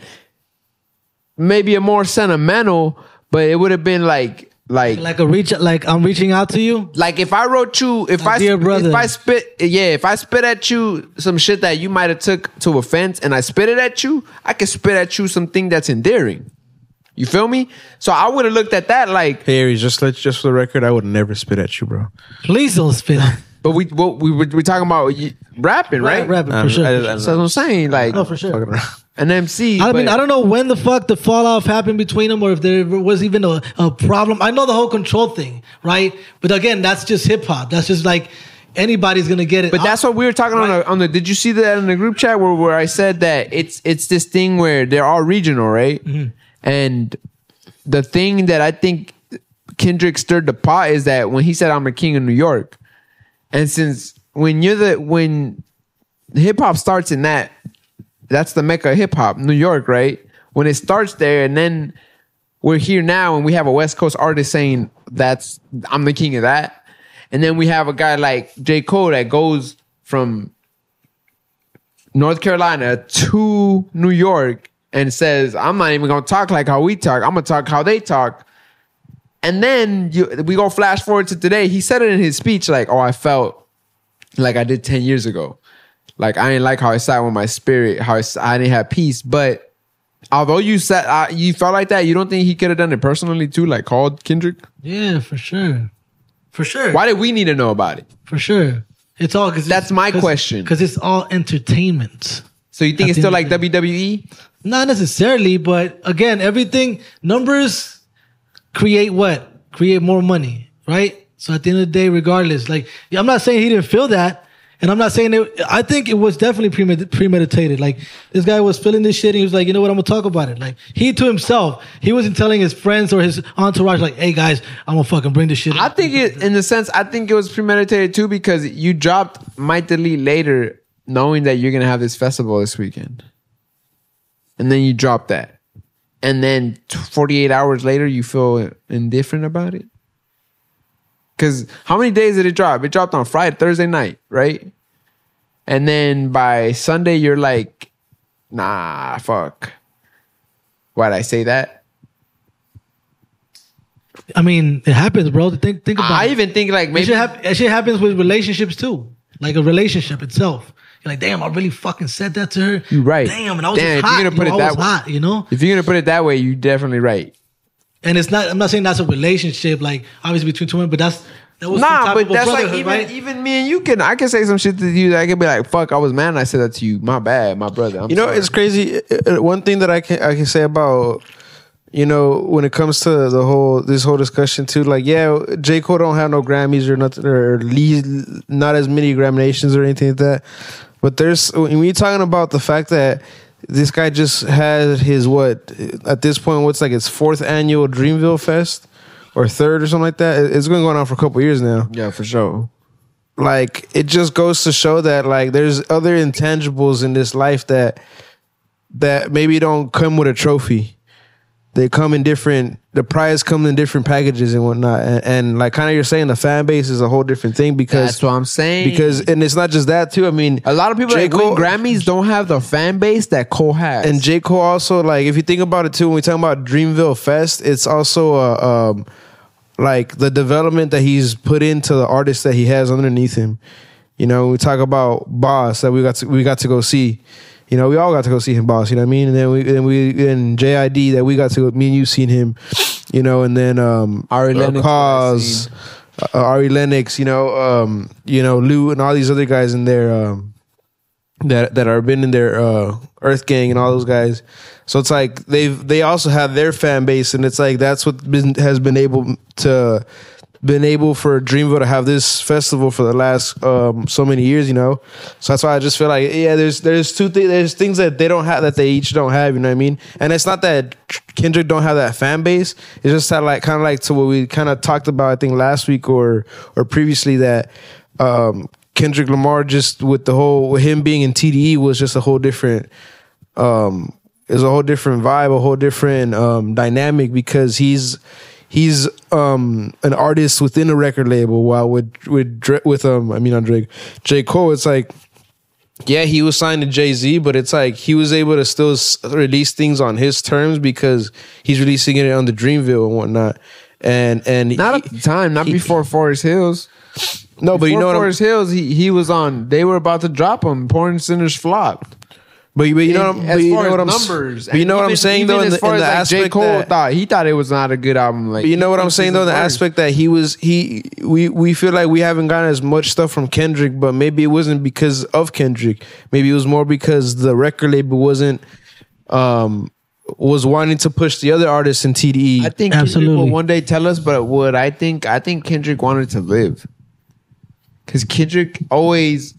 maybe a more sentimental, but it would have been like like like a reach, like I'm reaching out to you. like if I wrote you, if My I dear brother. if I spit, yeah, if I spit at you some shit that you might have took to offense, and I spit it at you, I could spit at you something that's endearing. You feel me? So I would have looked at that like, Hey, Aries, just let just for the record, I would never spit at you, bro. Please don't spit on. but we what, we were we talking about you- rapping, right? Rapping Um, for sure. I- for I- sure. So that's what I'm saying, like No, for sure. Fucking around. an M C. I mean, but- I don't know when the fuck the fall off happened between them, or if there was even a, a problem. I know the whole control thing, right? But again, that's just hip hop. That's just like anybody's gonna get it. But that's what we were talking on the on the. Did you see that in the group chat where, where I said that it's it's this thing where they're all regional, right? Mm-hmm. And the thing that I think Kendrick stirred the pot is that when he said I'm the king of New York, and since when you're the when hip hop starts in that, that's the mecca of hip hop, New York, right? When it starts there, and then we're here now, and we have a West Coast artist saying that's I'm the king of that. And then we have a guy like J. Cole that goes from North Carolina to New York and says, I'm not even going to talk like how we talk. I'm going to talk how they talk. And then you, we go flash forward to today. He said it in his speech like, oh, I felt like I did ten years ago. Like, I didn't like how I sat with my spirit, how I, I didn't have peace. But although you sat, uh, you felt like that, you don't think he could have done it personally too, like called Kendrick? yeah, for sure, for sure. Why did we need to know about it? For sure. It's all because That's my question. Because it's all entertainment. So you think At it's the still end like of the W W E? Not necessarily, but again, everything numbers create what? Create more money, right? So at the end of the day, regardless, like I'm not saying he didn't feel that, and I'm not saying it. I think it was definitely premed- premeditated. Like this guy was feeling this shit, and he was like, you know what? I'm gonna talk about it. Like he to himself, he wasn't telling his friends or his entourage, like, hey guys, I'm gonna fucking bring this shit. I up. think it, in the sense, I think it was premeditated too because you dropped Might Delete Later knowing that you're going to have this festival this weekend. And then you drop that. And then forty-eight hours later, you feel indifferent about it. Because how many days did it drop? It dropped on Friday, Thursday night, right? And then by Sunday, you're like, nah, fuck. Why'd I say that? I mean, it happens, bro. Think think about I it. even think like That maybe... shit, hap- that shit happens with relationships too. Like a relationship itself. You're like, damn, I really fucking said that to her. You're right. Damn, and I was Damn, just if you're hot. gonna put you know, it I that was way- hot, you know? If you're going to put it that way, you're definitely right. And it's not, I'm not saying that's a relationship, like obviously between two women, but that's, that was some Nah, type but of a that's like brotherhood, even right? even me and you can I can say some shit to you that I can be like, fuck, I was mad and I said that to you. My bad, my brother. I'm You know, sorry. it's crazy. Uh, uh, One thing that I can I can say about, you know, when it comes to the whole this whole discussion too, like, yeah, J. Cole don't have no Grammys or nothing, or least, not as many Grammy Nations or anything like that. But there's when you're talking about the fact that this guy just had his what at this point what's like his fourth annual Dreamville Fest or third or something like that. It's been going on for a couple years now. Yeah, for sure. Like it just goes to show that like there's other intangibles in this life that that maybe don't come with a trophy. They come in different. The prize comes in different packages and whatnot, and, and like kind of you're saying, the fan base is a whole different thing because That's what I'm saying. Because and it's not just that too. I mean, a lot of people J. that win Cole- Grammys don't have the fan base that Cole has. and J. Cole also like if you think about it too, when we talk about Dreamville Fest, it's also a um, like the development that he's put into the artists that he has underneath him. You know, we talk about Boss that we got to, we got to go see. You know, we all got to go see him, Boss. You know what I mean? And then we, and we, and J I D that we got to, me and you seen him. You know, and then um, Ari Lennox, Cause, uh, Ari Lennox. You know, um, you know, Lou and all these other guys in there um, that that are been in their uh, Earth Gang and all those guys. So it's like they've they also have their fan base, and it's like that's what been, has been able to. Been able for Dreamville to have this festival for the last um, so many years, you know. So that's why I just feel like, yeah, there's there's two things, there's things that they don't have that they each don't have, you know what I mean? And it's not that Kendrick don't have that fan base. It's just that like kind of like to what we kind of talked about, I think last week or or previously that um, Kendrick Lamar just with the whole with him being in T D E was just a whole different. Um, is a whole different vibe, a whole different um, dynamic because he's. He's um, an artist within a record label, while with with Dra- with um I mean not Drake, J. Cole. It's like, yeah, he was signed to Jay-Z, but it's like he was able to still s- release things on his terms because he's releasing it on the Dreamville and whatnot. And and not he, at the time, not he, before Forest Hills. No, but Before you know what I'm, Forest Hills, he he was on. They were about to drop him. Porn Sinners flopped. But, but you know, And but as you far know what I'm as numbers, But you know and what I'm even- saying even though in as the, far in the as, like, aspect J. Cole that, thought he thought it was not a good album. Like But you know what I'm thinks saying it's though, in the worse. aspect that he was he we we feel like we haven't gotten as much stuff from Kendrick, but maybe it wasn't because of Kendrick. Maybe it was more because the record label wasn't um was wanting to push the other artists in T D E. I think Kendrick Absolutely. will one day tell us, but what I think, I think Kendrick wanted to live. Because Kendrick always,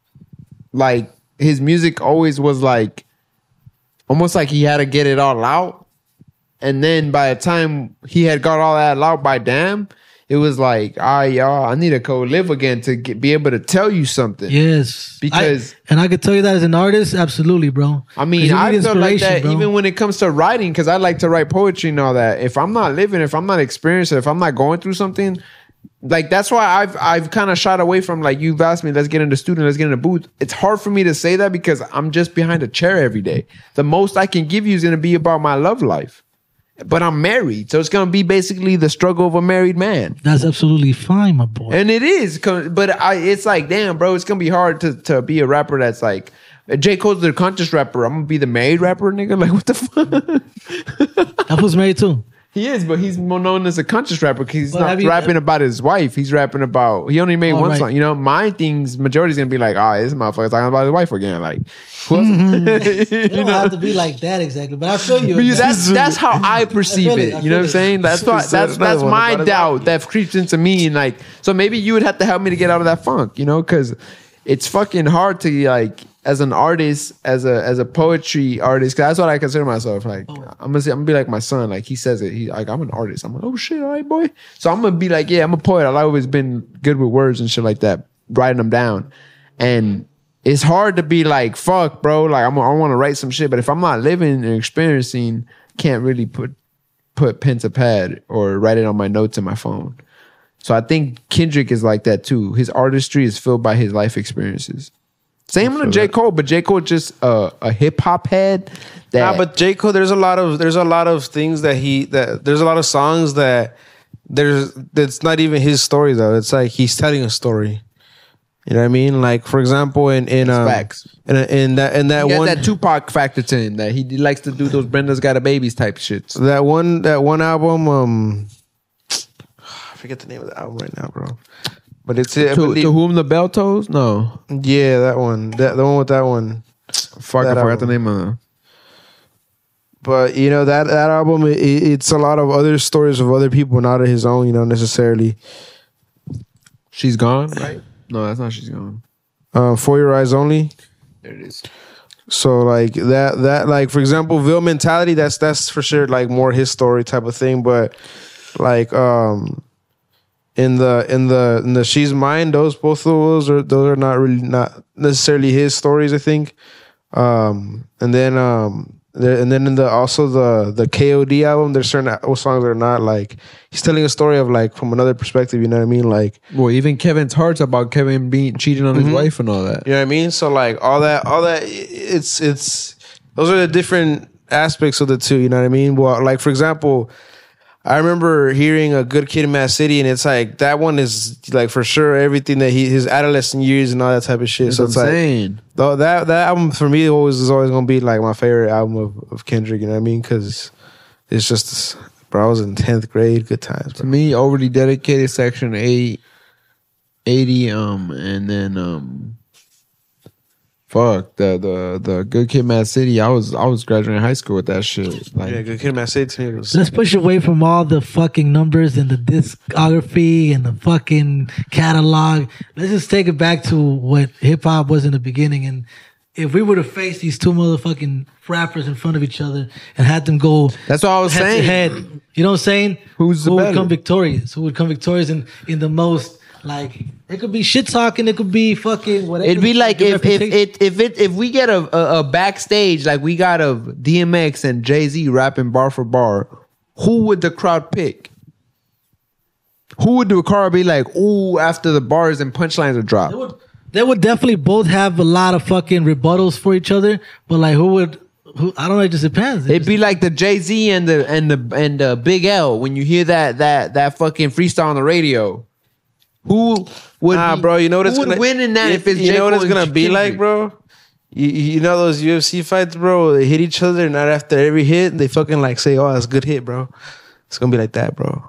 like, his music always was like, almost like he had to get it all out. And then by the time he had got all that out by Damn, it was like, all right, y'all, I need to go live again to get, be able to tell you something. Yes, Because- I, and I could tell you that as an artist, absolutely, bro. I mean, 'Cause you I need feel like inspiration, that bro. even when it comes to writing, because I like to write poetry and all that. If I'm not living, if I'm not experiencing, if I'm not going through something, like that's why I've I've kind of shied away from, like, you've asked me, let's get in the studio, let's get in the booth. It's hard for me to say that because I'm just behind a chair every day. The most I can give you is going to be about my love life. But I'm married, so it's going to be basically the struggle of a married man. That's absolutely fine, my boy. And it is, 'cause- but I, it's like, damn, bro, it's gonna be hard to, to be a rapper that's like, J. Cole's the conscious rapper. I'm gonna be the married rapper, nigga. Like, what the fuck? That was married too. He is, but he's more known as a conscious rapper because he's But not have you- rapping about his wife. He's rapping about, he only made Oh, one right. song. You know, my things, majority's gonna be like, oh, this motherfucker's talking about his wife again. Like, who else- It don't have to be like that exactly, but I feel you. Because that's that's how I perceive I feel it, it. I You know what I'm feel it. saying? That's why So that's it's another that's one my about his doubt wife. that creeps into me, and like, so maybe you would have to help me to get out of that funk, you know? Because it's fucking hard to, like, as an artist, as a as a poetry artist, because that's what I consider myself. Like, Oh. I'm gonna say, I'm gonna be like my son. Like, he says it. He like, I'm an artist. I'm like, oh shit, all right, boy. So I'm gonna be like, yeah, I'm a poet. I've always been good with words and shit like that, writing them down, and it's hard to be like, fuck, bro. Like, I'm, I want to write some shit, but if I'm not living and experiencing, can't really put put pen to pad or write it on my notes in my phone. So I think Kendrick is like that too. His artistry is filled by his life experiences. Same with J. Cole, but J. Cole just uh, a hip hop head. That, Nah, but J. Cole, there's a lot of there's a lot of things that he that there's a lot of songs that there's that's not even his story though. It's like he's telling a story. You know what I mean? Like, for example, in in um, facts. in, in that in that he got one that Tupac factor to him that he likes to do those Brenda's Got a Babies type shits. that one that one album. Um, I forget the name of the album right now, bro. But it's it. I To, believe- to whom the bell tolls? No, yeah, that one. That the one with that one. fuck, That I forgot the album. name of it. But you know that that album, it, it's a lot of other stories of other people, not of his own. You know, necessarily. She's gone, right? No, that's not She's Gone. Uh, For Your Eyes Only. There it is. So like that that like for example, Ville Mentality, that's that's for sure like more his story type of thing. But like um in the in the in the She's Mine, those both of those are those are not really not necessarily his stories, I think. Um and then um there, and then in the also the the K O D album, there's certain songs that are not like he's telling a story of like from another perspective, you know what I mean? Like Well, even Kevin's Heart's about Kevin being cheating on Mhm. his wife and all that. you know what I mean? So like all that, all that, it's it's those are the different aspects of the two. You know what I mean? Well, like for example, I remember hearing A Good Kid, Mad City, and it's like that one is like for sure everything that he his adolescent years and all that type of shit. That's so what it's I'm like saying. though that that album for me always is always gonna be like my favorite album of, of Kendrick. You know what I mean? Because it's just, bro, I was in tenth grade, good times. To Bro. me, Overly Dedicated, Section eight, eighty, um, and then um, fuck the the the Good Kid, Mad City. I was I was graduating high school with that shit. Like, Yeah, Good Kid, Mad City to me was Let's push away from all the fucking numbers and the discography and the fucking catalog. Let's just take it back to what hip hop was in the beginning. And if we were to face these two motherfucking rappers in front of each other and had them go that's what I was head saying. to head, you know what I'm saying? Who's the Who would better? come victorious? Who would come victorious in, in the most, like, it could be shit talking, it could be fucking whatever. It'd be like Good if if reputation. it if it if we get a, a, a backstage like we got of D M X and Jay-Z rapping bar for bar, who would the crowd pick? Who would the crowd be like, ooh, after the bars and punchlines are dropped? They would, they would definitely both have a lot of fucking rebuttals for each other, but like who would? Who, I don't know. It just depends. It It'd be like the Jay-Z and the and the and the Big L when you hear that that that fucking freestyle on the radio. Who would Nah, be- bro, you know what who it's would gonna win in that you, if it's you J. know what Cole it's gonna and be Kendrick? like, bro. You, you know those U F C fights, bro. They hit each other, and not after every hit, they fucking like say, "Oh, that's a good hit, bro." It's gonna be like that, bro.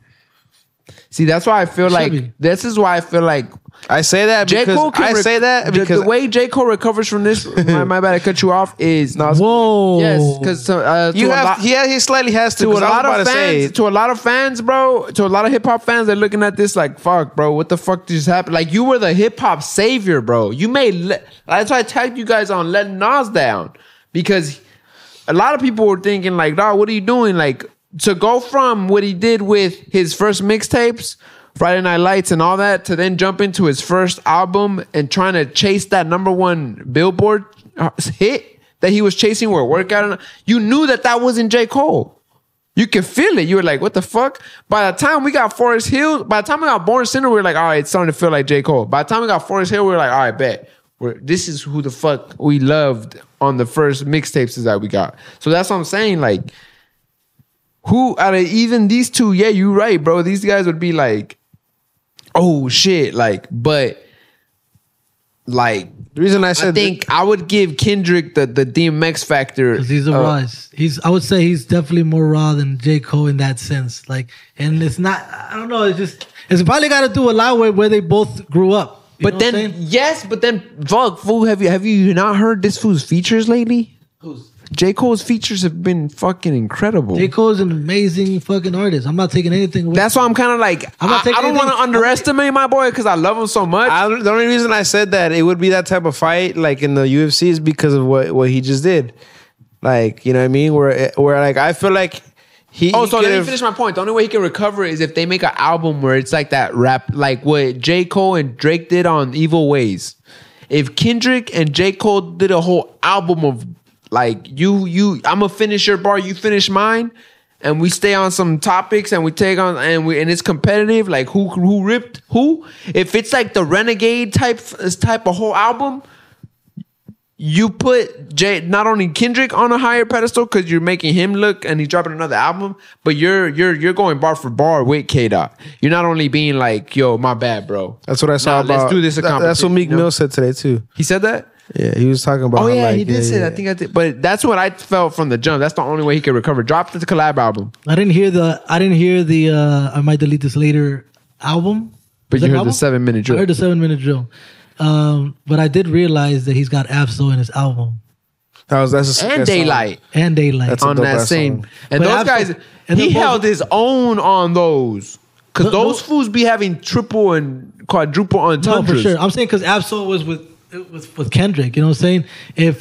See, that's why I feel Should like be. this is why I feel like I say that J. because Cole can I rec- say that the- because the way J. Cole recovers from this, my, my bad, I cut you off, is Whoa. yes, because uh, you to a have, lot, yeah, he slightly has to. to a 'cause I was lot about of to say, fans, to a lot of fans, bro, to a lot of hip hop fans, they're looking at this like, fuck, bro, what the fuck just happened? Like, you were the hip hop savior, bro. You made, le- that's why I tagged you guys on letting Nas down, because a lot of people were thinking like, dog, what are you doing? Like, to go from what he did with his first mixtapes, Friday Night Lights and all that, to then jump into his first album and trying to chase that number one Billboard uh, hit that he was chasing where workout, and you knew that that wasn't J. Cole. You could feel it. You were like, what the fuck? By the time we got Forest Hill, by the time we got Born Sinner, we were like, all right, it's starting to feel like J. Cole. By the time we got Forest Hill, we were like, all right, bet. We're, this is who the fuck we loved on the first mixtapes that we got. So that's what I'm saying. Like, who out of even these two, yeah, you're right, bro. These guys would be like, oh shit, like, but like the reason I I said think I would give Kendrick the the D M X factor. Because he's a uh, raw. He's I would say he's definitely more raw than J. Cole in that sense. Like, and it's not. I don't know. It's just it's probably got to do a lot with where they both grew up. You know But what I'm then saying? yes, but then fuck, fool, have you have you not heard this fool's features lately? Who's? J. Cole's features have been fucking incredible. J. Cole's an amazing fucking artist. I'm not taking anything away. That's why I'm kind of like I'm not I, taking I don't want to anything- underestimate my boy because I love him so much. I, the only reason I said that it would be that type of fight, like in the U F C, is because of what what he just did. Like, you know what I mean? Where where like I feel like he. Oh, he so let me could've- finish my point. The only way he can recover is if they make an album where it's like that rap, like what J. Cole and Drake did on Evil Ways. If Kendrick and J. Cole did a whole album of like you, you, I'm gonna finish your bar, you finish mine, and we stay on some topics and we take on and we and it's competitive. Like who who ripped who? If it's like the Renegade type type of whole album. You put Jay, not only Kendrick on a higher pedestal because you're making him look and he's dropping another album, but you're you're you're going bar for bar with K-Dot. You're not only being like, yo, my bad, bro. That's what I saw Nah, about. let's do this a that- That's what competition, Meek you know? Mill said today too. He said that? Yeah, he was talking about. Oh how, yeah, like, he did yeah, say that. yeah. I think I did. But that's what I felt from the jump. That's the only way he could recover. Drop the collab album. I didn't hear the. I didn't hear the. uh I might delete this later album. But Is you that heard an the album? seven minute I drill. heard the seven minute drill. Um, but I did realize that he's got Absol in his album That was that's a And that's a- Daylight and Daylight. That's a on dope that ass same. song. And But those Absol- guys, and he they're both- held his own on those. Because No- those no- fools be having triple and quadruple No, entendres. for sure. I'm saying because Absol was with with with Kendrick. You know what I'm saying? If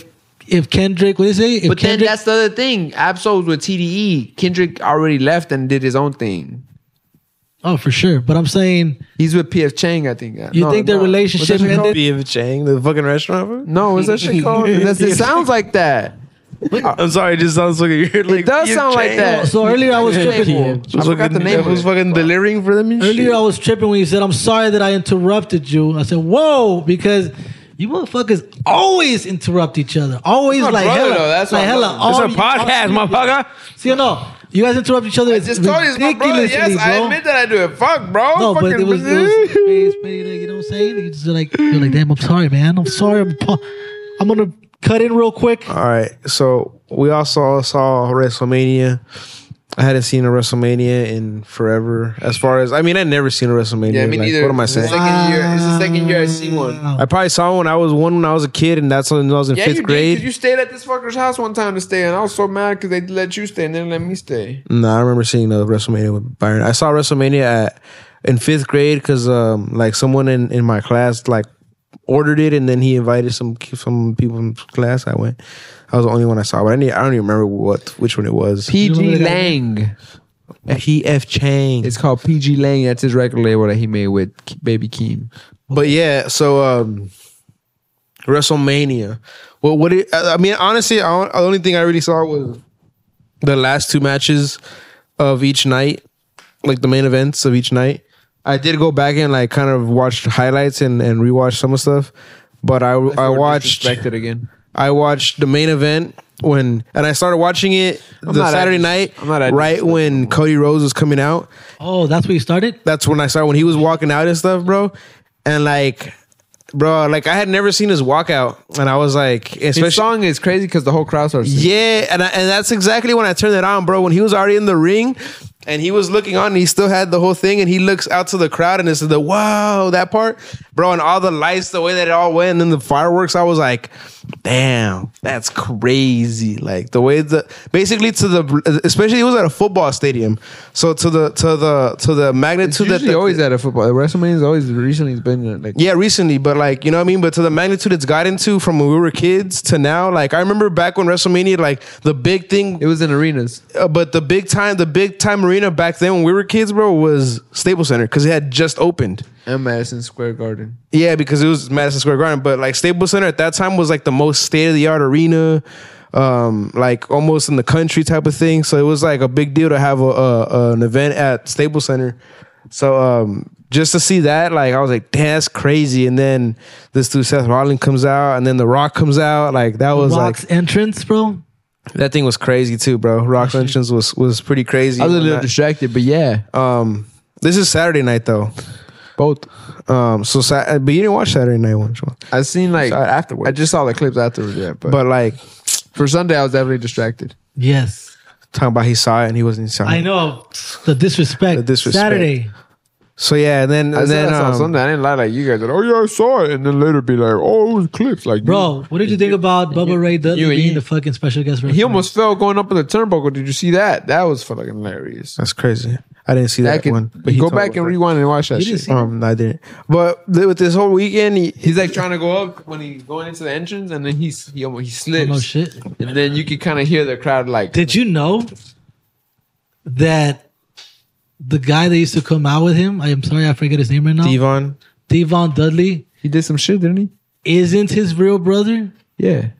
if Kendrick, what do you say? If But then Kendrick, that's the other thing. Absol's with T D E. Kendrick already left and did his own thing. oh, for sure. But I'm saying, He's with P F Chang, I think. you No, think their no. relationship What's that shit called? ended? B F Chang, the fucking restaurant. Bro? No, what's that shit called? That's, it sounds like that. I'm sorry, it just sounds like you're like. It does B F sound like Chang. that. So earlier I was tripping. I Who's forgot fucking, the name. who's of it. fucking delivering for them? And Earlier shit? I was tripping when you said, I'm sorry that I interrupted you. I said, whoa, because you motherfuckers always interrupt each other. Always That's my like brother, hella. though. That's like my hella. brother. It's all a you- podcast, all you- motherfucker. See or no? You guys interrupt each other. I just told you it's my brother. Yes, I bro. admit that I do it. Fuck, bro. No, but Fucking it was, it was pretty, pretty, like, you know what I'm saying? You just like, you're like, damn, I'm sorry, man. I'm sorry. I'm, pu- I'm gonna cut in real quick. All right, so we also saw WrestleMania. I hadn't seen a WrestleMania in forever. As far as I mean, I'd never seen a WrestleMania. Yeah, me Like, neither. What am I It's the saying? second year. It's the second year I see one. Wow. I probably saw one. I was one when I was a kid, and that's when I was in Yeah, fifth you did. grade. 'Cause you stayed at this fucker's house one time to stay, and I was so mad because they let you stay and didn't let me stay. No, I remember seeing the WrestleMania with Byron. I saw WrestleMania at, in fifth grade because um, like someone in, in my class like ordered it, and then he invited some some people from class. I went. I was the only one I saw, but I, didn't, I don't even remember what which one it was. P You G remember that guy? Lang. P F Chang. It's called P G Lang. That's his record label that he made with K- Baby Keem. But yeah, so um, WrestleMania. Well, what it, I I mean, honestly, I don't, the only thing I really saw was the last two matches of each night, like the main events of each night. I did go back and like kind of watch highlights and and rewatch some of stuff, but I I watched Disrespected again. I watched the main event when, and I started watching it I'm the not Saturday at- night, I'm not at- right when Cody Rhodes was coming out. Oh, that's where you started? That's when I started when he was walking out and stuff, bro. And like, bro, like I had never seen his walkout, and I was like, His especially. song is crazy because the whole crowd starts singing. Yeah, and I, and that's exactly when I turned it on, bro. When he was already in the ring, and he was looking on, and he still had the whole thing, and he looks out to the crowd, and it's the wow, that part, bro, and all the lights, the way that it all went, and then the fireworks. I was like, damn, that's crazy. Like the way the basically to the, especially it was at a football stadium, so to the to the to the It's magnitude that usually the, always at a football. WrestleMania's always recently been uh, like yeah, recently, but like, you know what I mean? But to the magnitude it's gotten to from when we were kids to now, like I remember back when WrestleMania, like the big thing, it was in arenas. uh, but the big time, the big time arena back then when we were kids, bro, was Staples Center because it had just opened. And Madison Square Garden. Yeah, because it was Madison Square Garden, but like Staples Center at that time was like the most state of the art arena, um, like almost in the country type of thing. So it was like a big deal to have a, a an event at Staples Center. So um, just to see that, like I was like, damn, that's crazy. And then this dude Seth Rollins comes out, and then The Rock comes out. Like that was Rock's like entrance, bro. that thing was crazy too, bro. Rock's entrance was was pretty crazy. I was a little That- distracted, but yeah, um, this is Saturday night though. both. Um, so Sa- but you didn't watch Saturday night one, Sean. I seen like Saw it afterwards. I just saw the clips afterwards. Yeah, but, But like for Sunday I was definitely distracted. Yes. talking about he saw it and he wasn't saw it. I know. The disrespect. The disrespect. Saturday. So yeah, and then I and said then I saw um, Sunday. I didn't lie like you guys. Said, oh yeah, I saw it, and then later be like, oh, it was clips. Like Bro, what did you think about Bubba Ray Dudley you and being you- the fucking special guest? he almost fell going up in the turnbuckle. Did you see that? That was fucking hilarious. that's crazy. I didn't see that, That could, one. But he go told back us and that. rewind and watch that You shit. didn't see Um, I didn't. But th- with this whole weekend, he, He's like trying to go up when he's going into the entrance, and then he's he almost he Oh, slips, no shit. and then you can kind of hear the crowd like. Did you know that the guy that used to come out with him, I am sorry, I forget his name right now, Devon. Devon Dudley, He did some shit, didn't he? isn't his real brother? Yeah.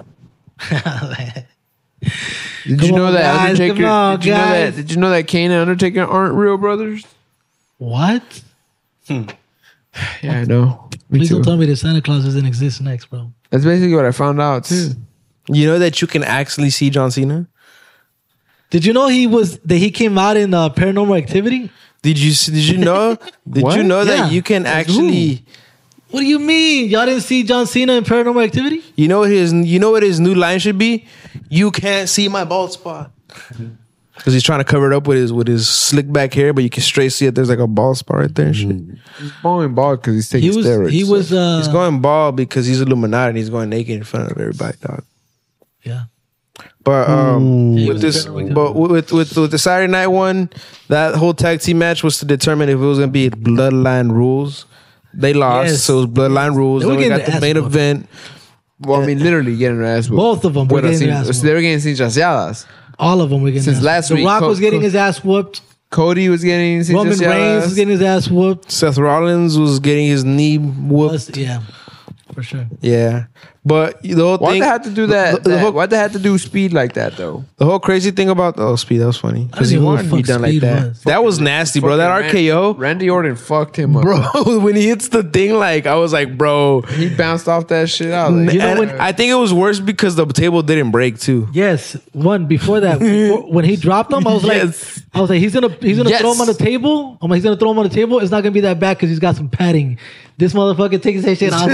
Did Come you know on, that guys, Undertaker? come on, did you know that? guys. Did you know that Kane and Undertaker aren't real brothers? What? Yeah, I know. Me Please too. don't tell me that Santa Claus doesn't exist next, bro. That's basically what I found out too. You know that you can actually see John Cena? Did you know he was that he came out in uh, Paranormal Activity? Did you s- did you know did What? you know that Yeah. you can actually What do you mean? Y'all didn't see John Cena in Paranormal Activity? you know what his you know what his new line should be? You can't see my bald spot. Because he's trying to cover it up with his with his slick back hair, but you can straight see it. There's like a bald spot right there and shit. He's going bald because he's taking He was steroids. he was uh He's going bald because he's Illuminati and he's going naked in front of everybody, dog. yeah. But um, He with was this, very- but with, with with the Saturday night one, that whole tag team match was to determine if it was gonna be Bloodline Rules. They lost, Yes. so it was Bloodline Rules. They were Then we getting got their the ass main whooped. event. Well, I mean, literally getting their ass whooped. Both of them were Bueno, getting sin- their ass whooped. so they were getting cinchaseadas. All of them were getting Since his ass last The week, Rock Co- was getting Co- his ass whooped. Cody was getting cinchaseadas. Roman Reigns was getting his ass whooped. Seth Rollins was getting his knee whooped. Plus, yeah, for sure. Yeah, but the whole Why'd thing. they have to do that? The, the that- whole, Why'd they have to do speed like that, though? the whole crazy thing about oh Speed, that was funny because he I don't know who wanted the to be fuck done like Speed that. was. That was nasty, bro. That Fucking R K O, Ran- Randy Orton fucked him up. bro. When he hits the thing, like I was like, bro. He bounced off that shit out. Like, You know And when- I think it was worse because the table didn't break too. Yes, one before that. Before, when he dropped him, I was like, Yes. I was like, he's gonna he's gonna Yes. throw him on the table. I'm like, he's gonna throw him on the table. It's not gonna be that bad because he's got some padding. This motherfucker takes that shit out.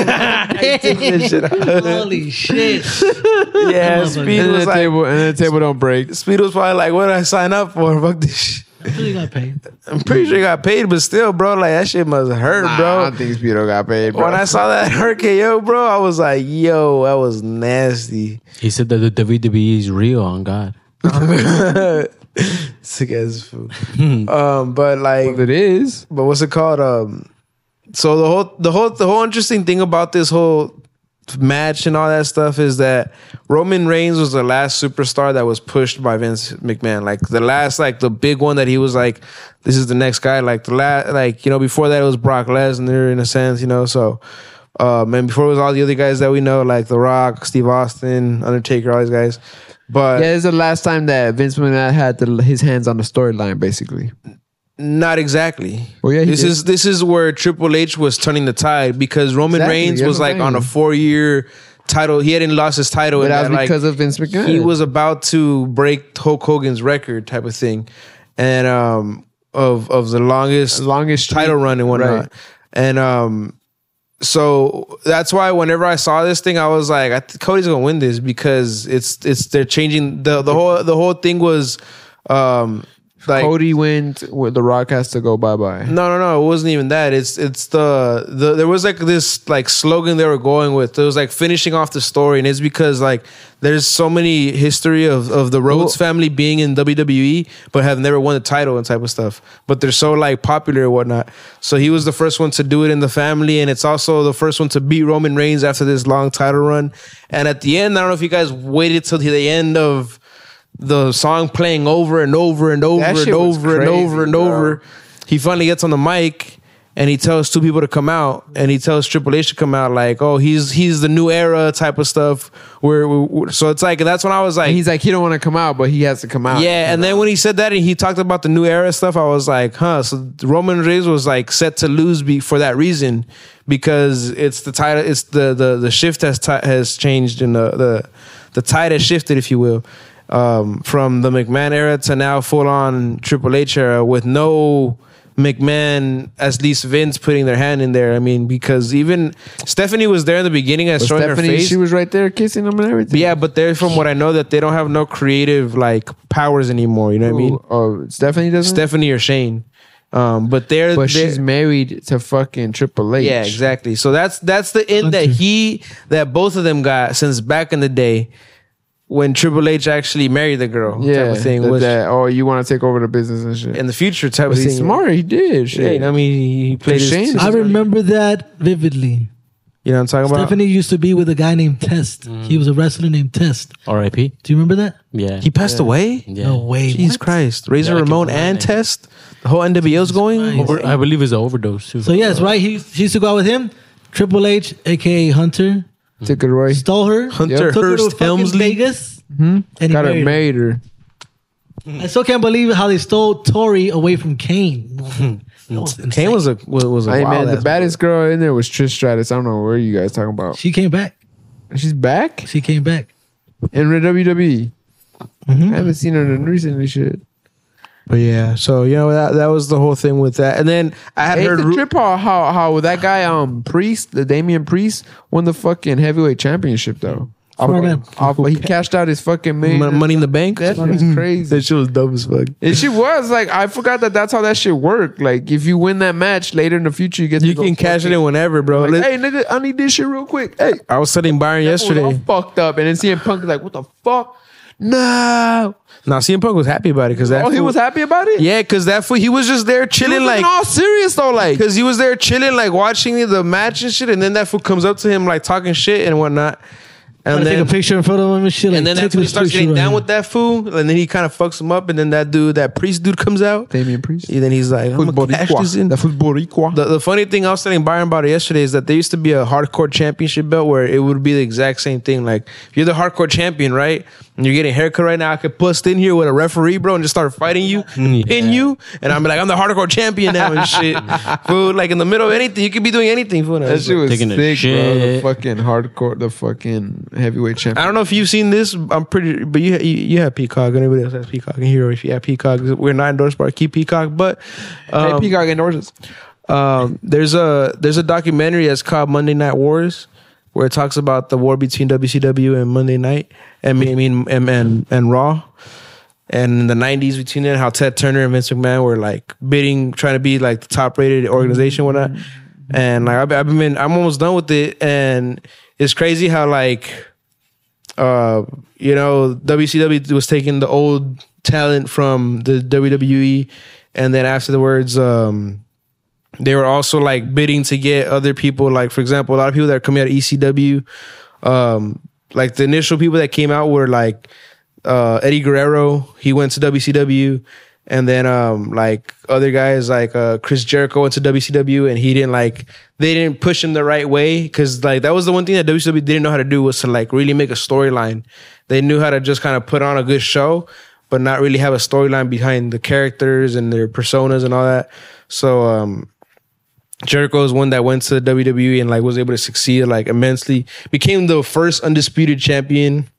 Holy shit! Yeah, Motherfucker. Speed and was the like, table and the table don't break. Speed was probably like, what did I sign up for? Fuck this shit. I'm sure he got paid. I'm pretty sure he got paid, but still, bro, like that shit must hurt, Nah, I bro. don't think Speedo got paid, bro. When I saw that R K O, bro, I was like, yo, that was nasty. He said that the W W E is real on God. Sick as food. um, but like, Well, it is. but what's it called? Um, so the whole, the whole, the whole interesting thing about this whole match and all that stuff is that Roman Reigns was the last superstar that was pushed by Vince McMahon. Like the last, like the big one that he was like, this is the next guy. Like the last, like you know, before that it was Brock Lesnar in a sense, you know. So, um, and before it was all the other guys that we know, like The Rock, Steve Austin, Undertaker, all these guys. But Yeah, this is the last time that Vince McMahon had the, his hands on the storyline, basically. not exactly. Well, yeah, he this did. is this is where Triple H was turning the tide because Roman Exactly, Reigns that's was what like I'm on a saying. four year title. He hadn't lost his title, But and that was that, like, because of Vince McMahon. he was about to break Hulk Hogan's record, type of thing, and um of of the longest longest title streak. run and whatnot. Right. And um, so that's why whenever I saw this thing, I was like, I th- Cody's gonna win this because it's it's they're changing the the whole the whole thing was um like Cody wins. where The Rock has to go bye bye. no, no, no. It wasn't even that. It's it's the the there was like this like slogan they were going with. It was like finishing off the story, and it's because like there's so many history of of the Rhodes family being in W W E, but have never won the title and type of stuff. But they're so like popular and whatnot. So he was the first one to do it in the family, and it's also the first one to beat Roman Reigns after this long title run. And at the end, I don't know if you guys waited till the end of the song playing over and over and over That and shit was over and crazy, over and bro. over. He finally gets on the mic and he tells two people to come out, and he tells Triple H to come out, like, oh, he's he's the new era type of stuff. Where, where so it's like, and that's when I was like, And he's like, he don't want to come out, but he has to come out. yeah. And then when he said that and he talked about the new era stuff, I was like, huh. So Roman Reigns was like set to lose be, for that reason, because it's the title, it's the the the shift has ti- has changed, and the the the tide has shifted, if you will. Um, from the McMahon era to now full on Triple H era with no McMahon, at least Vince putting their hand in there. I mean, because even Stephanie was there in the beginning as But showing her Stephanie, face. she was right there kissing him and everything. But yeah, but they're from what I know that they don't have no creative like powers anymore. You know what I mean? Oh, Stephanie doesn't. Stephanie or Shane. Um, but they're but they're- she's married to fucking Triple H. yeah, exactly. So that's that's the end that he that both of them got since back in the day when Triple H actually married the girl. Yeah, type of thing. that- Which that, oh, you want to take over the business and shit. in the future type but of he's thing. smart. He did. Shit. Yeah, you know, I mean, he played his, Shane- I remember that vividly. You know what I'm talking about? Stephanie used to be with a guy named Test. He was a wrestler named Test. R I P. Do you remember that? Yeah. He passed away. Yeah. No way. Jesus What? Christ! Razor Yeah, I can Ramon believe and it. Test. The whole N W O's going. Christ. Over, I believe it's an overdose too. So yes, right. He she used to go out with him. Triple H, aka Hunter, Took it right. stole her. Hunter took her to Hearst fucking Helmsley. Vegas, and he Got her married her. married her. I still can't believe how they stole Tori away from Kane. That was insane. Kane was a was, was a Hey wild man, the ass baddest girl in there was Trish Stratus. I don't know where you guys talking about. She came back. She's back She came back. in the W W E. Mhm. I haven't seen her in recently. Shit. But yeah, so you know that that was the whole thing with that. And then I had Hey, heard it's a ru- trip how, how how that guy um Priest, the Damian Priest, won the fucking heavyweight championship though. Off, Smart man. off, he cashed out his fucking million. Mon- Money in the Bank. That shit is crazy. That shit was dope as fuck. And she was like, I forgot that that's how that shit worked. Like, if you win that match later in the future, you get You to can go cash it fucking- in whenever, bro. Like, Let- hey nigga, I need this shit real quick. Hey, I was telling Byron I was all yesterday. fucked up, and then C M Punk is like, what the fuck? No. Now C M Punk was happy about it because that. Oh, he fool- was happy about it. Yeah, because that fool, he was just there he chilling, was like all serious though, like. because he was there chilling, like watching the match and shit. And then that fool comes up to him, like talking shit and whatnot. And take then a picture in front of him and shit. Like, and then check that's when he this starts picture getting right down here. with that fool, and then he kind of fucks him up, and then that dude, that priest dude, comes out. Damian Priest. And then he's like, I'm gonna cash this in. The Boricua. The, the funny thing I was telling Byron about it yesterday is that there used to be a hardcore championship belt where it would be the exact same thing. Like, if you're the hardcore champion, right, and you're getting a haircut right now, I could bust in here with a referee, bro, and just start fighting you, pin you, and I'm like, I'm the hardcore champion now and shit. Fool, like in the middle of anything, you could be doing anything. Fool. That shit was Taking a sick, bro. The shit. fucking hardcore, the fucking heavyweight champion. I don't know if you've seen this. I'm pretty, but you you, you have Peacock. Anybody else has Peacock in here? Or if you have Peacock, we're not endorsed by Keep Peacock, but um, hey, Peacock endorses. um, there's a there's a documentary that's called Monday Night Wars, where it talks about the war between W C W and Monday Night, and I mean and and, and Raw, and in the nineties between it, how Ted Turner and Vince McMahon were like bidding, trying to be like the top rated organization, whatnot. And like I've, I've been, I'm almost done with it, and it's crazy how like, uh, you know, W C W was taking the old talent from the W W E, and then afterwards, um, they were also like bidding to get other people. Like for example, a lot of people that are coming out of E C W, um, like the initial people that came out were like uh, Eddie Guerrero. He went to W C W. And then, um, like other guys, like uh, Chris Jericho went to W C W, and he didn't like they didn't push him the right way, because like that was the one thing that W C W didn't know how to do, was to like really make a storyline. They knew how to just kind of put on a good show, but not really have a storyline behind the characters and their personas and all that. So um, Jericho is one that went to W W E and like was able to succeed like immensely, became the first undisputed champion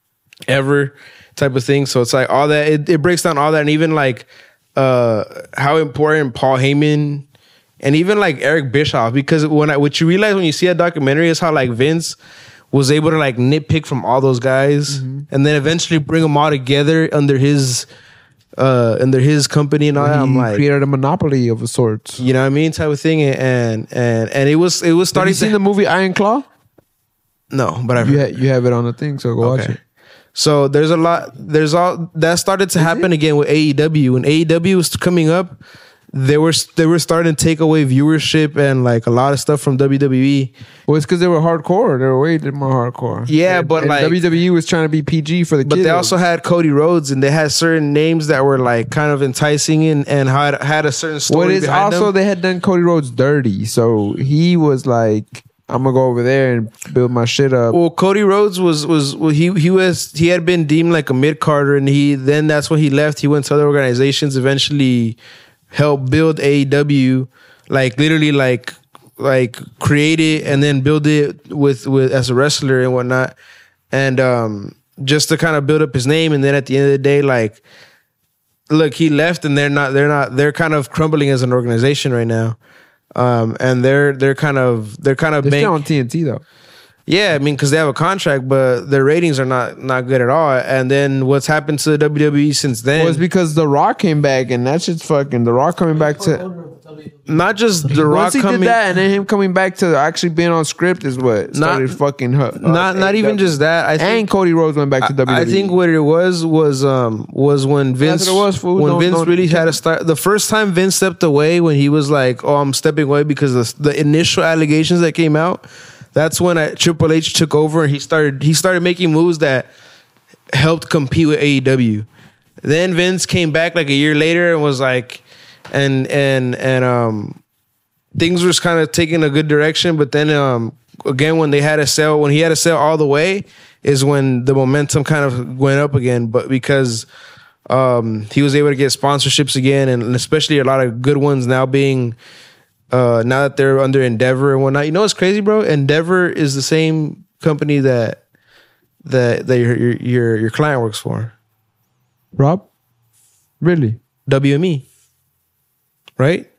ever, type of thing. So it's like all that, it, it breaks down all that, and even like uh how important Paul Heyman and even like Eric Bischoff, because when I what you realize when you see a documentary is how like Vince was able to like nitpick from all those guys, mm-hmm. and then eventually bring them all together under his uh under his company and all that. I'm like, created a monopoly of a sort. you know what I mean, type of thing. And and and it was it was starting Have you seen to the movie Iron Claw? no, but I've You heard. ha- you have it on the thing, so go watch Okay. it. So there's a lot. There's all that started to happen again with A E W. When A E W was coming up, they were they were starting to take away viewership and like a lot of stuff from W W E. Well, it's because they were hardcore. They were way more hardcore. Yeah, And- but and like- W W E was trying to be P G for the But kids. they also had Cody Rhodes, and they had certain names that were like kind of enticing and and had had a certain story What is behind also them. they had done Cody Rhodes dirty, so he was like, "I'm gonna go over there and build my shit up." Well, Cody Rhodes was was well, he he was he had been deemed like a mid carder, and he then that's when he left. He went to other organizations. Eventually, helped build A E W, like literally like like create it and then build it with with as a wrestler and whatnot, and um just to kind of build up his name. And then at the end of the day, like, look, he left, and they're not they're not they're kind of crumbling as an organization right now. Um, and they're they're kind of they're kind of They're bank- still on T N T though. yeah, I mean, because they have a contract, but their ratings are not not good at all. And then what's happened to W W E since then? Well, it's because The Rock came back, and that shit's fucking. The Rock coming back to not just The Rock once he coming, did that, and then him coming back to actually being on script is what started fucking. Uh, not not even just that. I think and Cody Rhodes went back to W W E. I think what it was was um was when Vince what it was, fool. when Don't- Vince don't- really had to start. The first time Vince stepped away, when he was like, "Oh, I'm stepping away," because the, the initial allegations that came out. That's when I, Triple H took over, and he started he started making moves that helped compete with A E W. Then Vince came back like a year later and was like, and and and um, things were kind of taking a good direction. But then um, again, when they had to sell, when he had to sell all the way, is when the momentum kind of went up again. But because um, he was able to get sponsorships again, and especially a lot of good ones now being. Uh, now that they're under Endeavor and whatnot, you know what's crazy, bro? Endeavor is the same company that that that your your your, your client works for. Rob, really? W M E, right?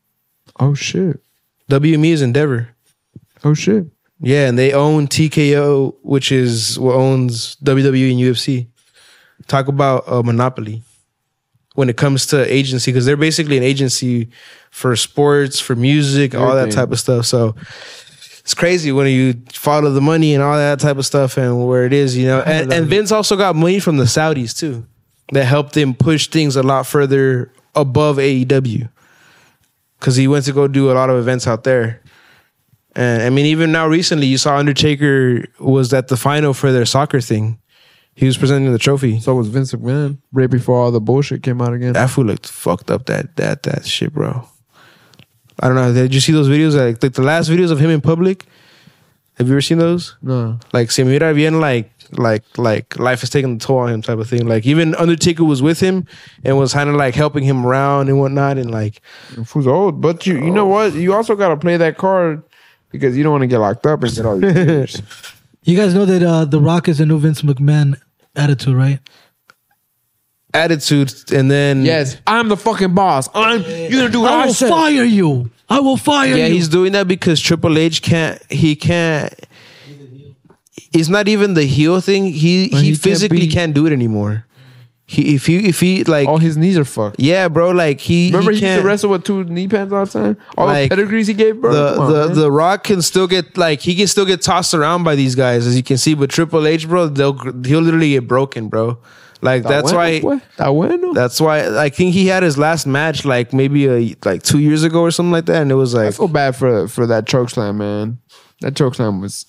Oh shit! W M E is Endeavor. Oh shit! Yeah, and they own T K O, which is what owns W W E and U F C. Talk about a monopoly when it comes to agency, because they're basically an agency for sports, for music, all that Everything. type of stuff. So it's crazy when you follow the money and all that type of stuff and where it is, you know. And, and Vince also got money from the Saudis too, that helped him push things a lot further above A E W, because he went to go do a lot of events out there. And I mean, even now recently, you saw Undertaker was at the final for their soccer thing. He was presenting the trophy. So was Vince McMahon right before all the bullshit came out again. That fool looked fucked up. That that that shit, bro. I don't know. Did you see those videos? Like, like the last videos of him in public. Have you ever seen those? No. Like, se mira bien, like, like, like life is taking the toll on him, type of thing. Like, even Undertaker was with him and was kind of like helping him around and whatnot, and like, Who's old? But you, you know what? You also got to play that card because you don't want to get locked up and get all your fingers. You guys know that uh, The Rock is the new Vince McMahon attitude, right? attitude, and then Yes, I'm the fucking boss. I'm. You're gonna do what I I, will said. fire you. I will fire yeah, you. he's doing that because Triple H can't. He can't. It's not even the heel thing. He But he, he can't physically be- can't do it anymore. He if he if he like All his knees are fucked. yeah, bro. Like he Remember, he, he used can't. to wrestle with two knee pads all the time. All Like, the pedigrees he gave, bro. the Come on, the man. the Rock can still get like he can still get tossed around by these guys, as you can see. But Triple H, bro, they'll he'll literally get broken, bro. Like that's why. That bueno. That's why I think he had his last match like maybe a like two years ago or something like that, and it was I like feel bad for for that choke slam, man. That choke slam was.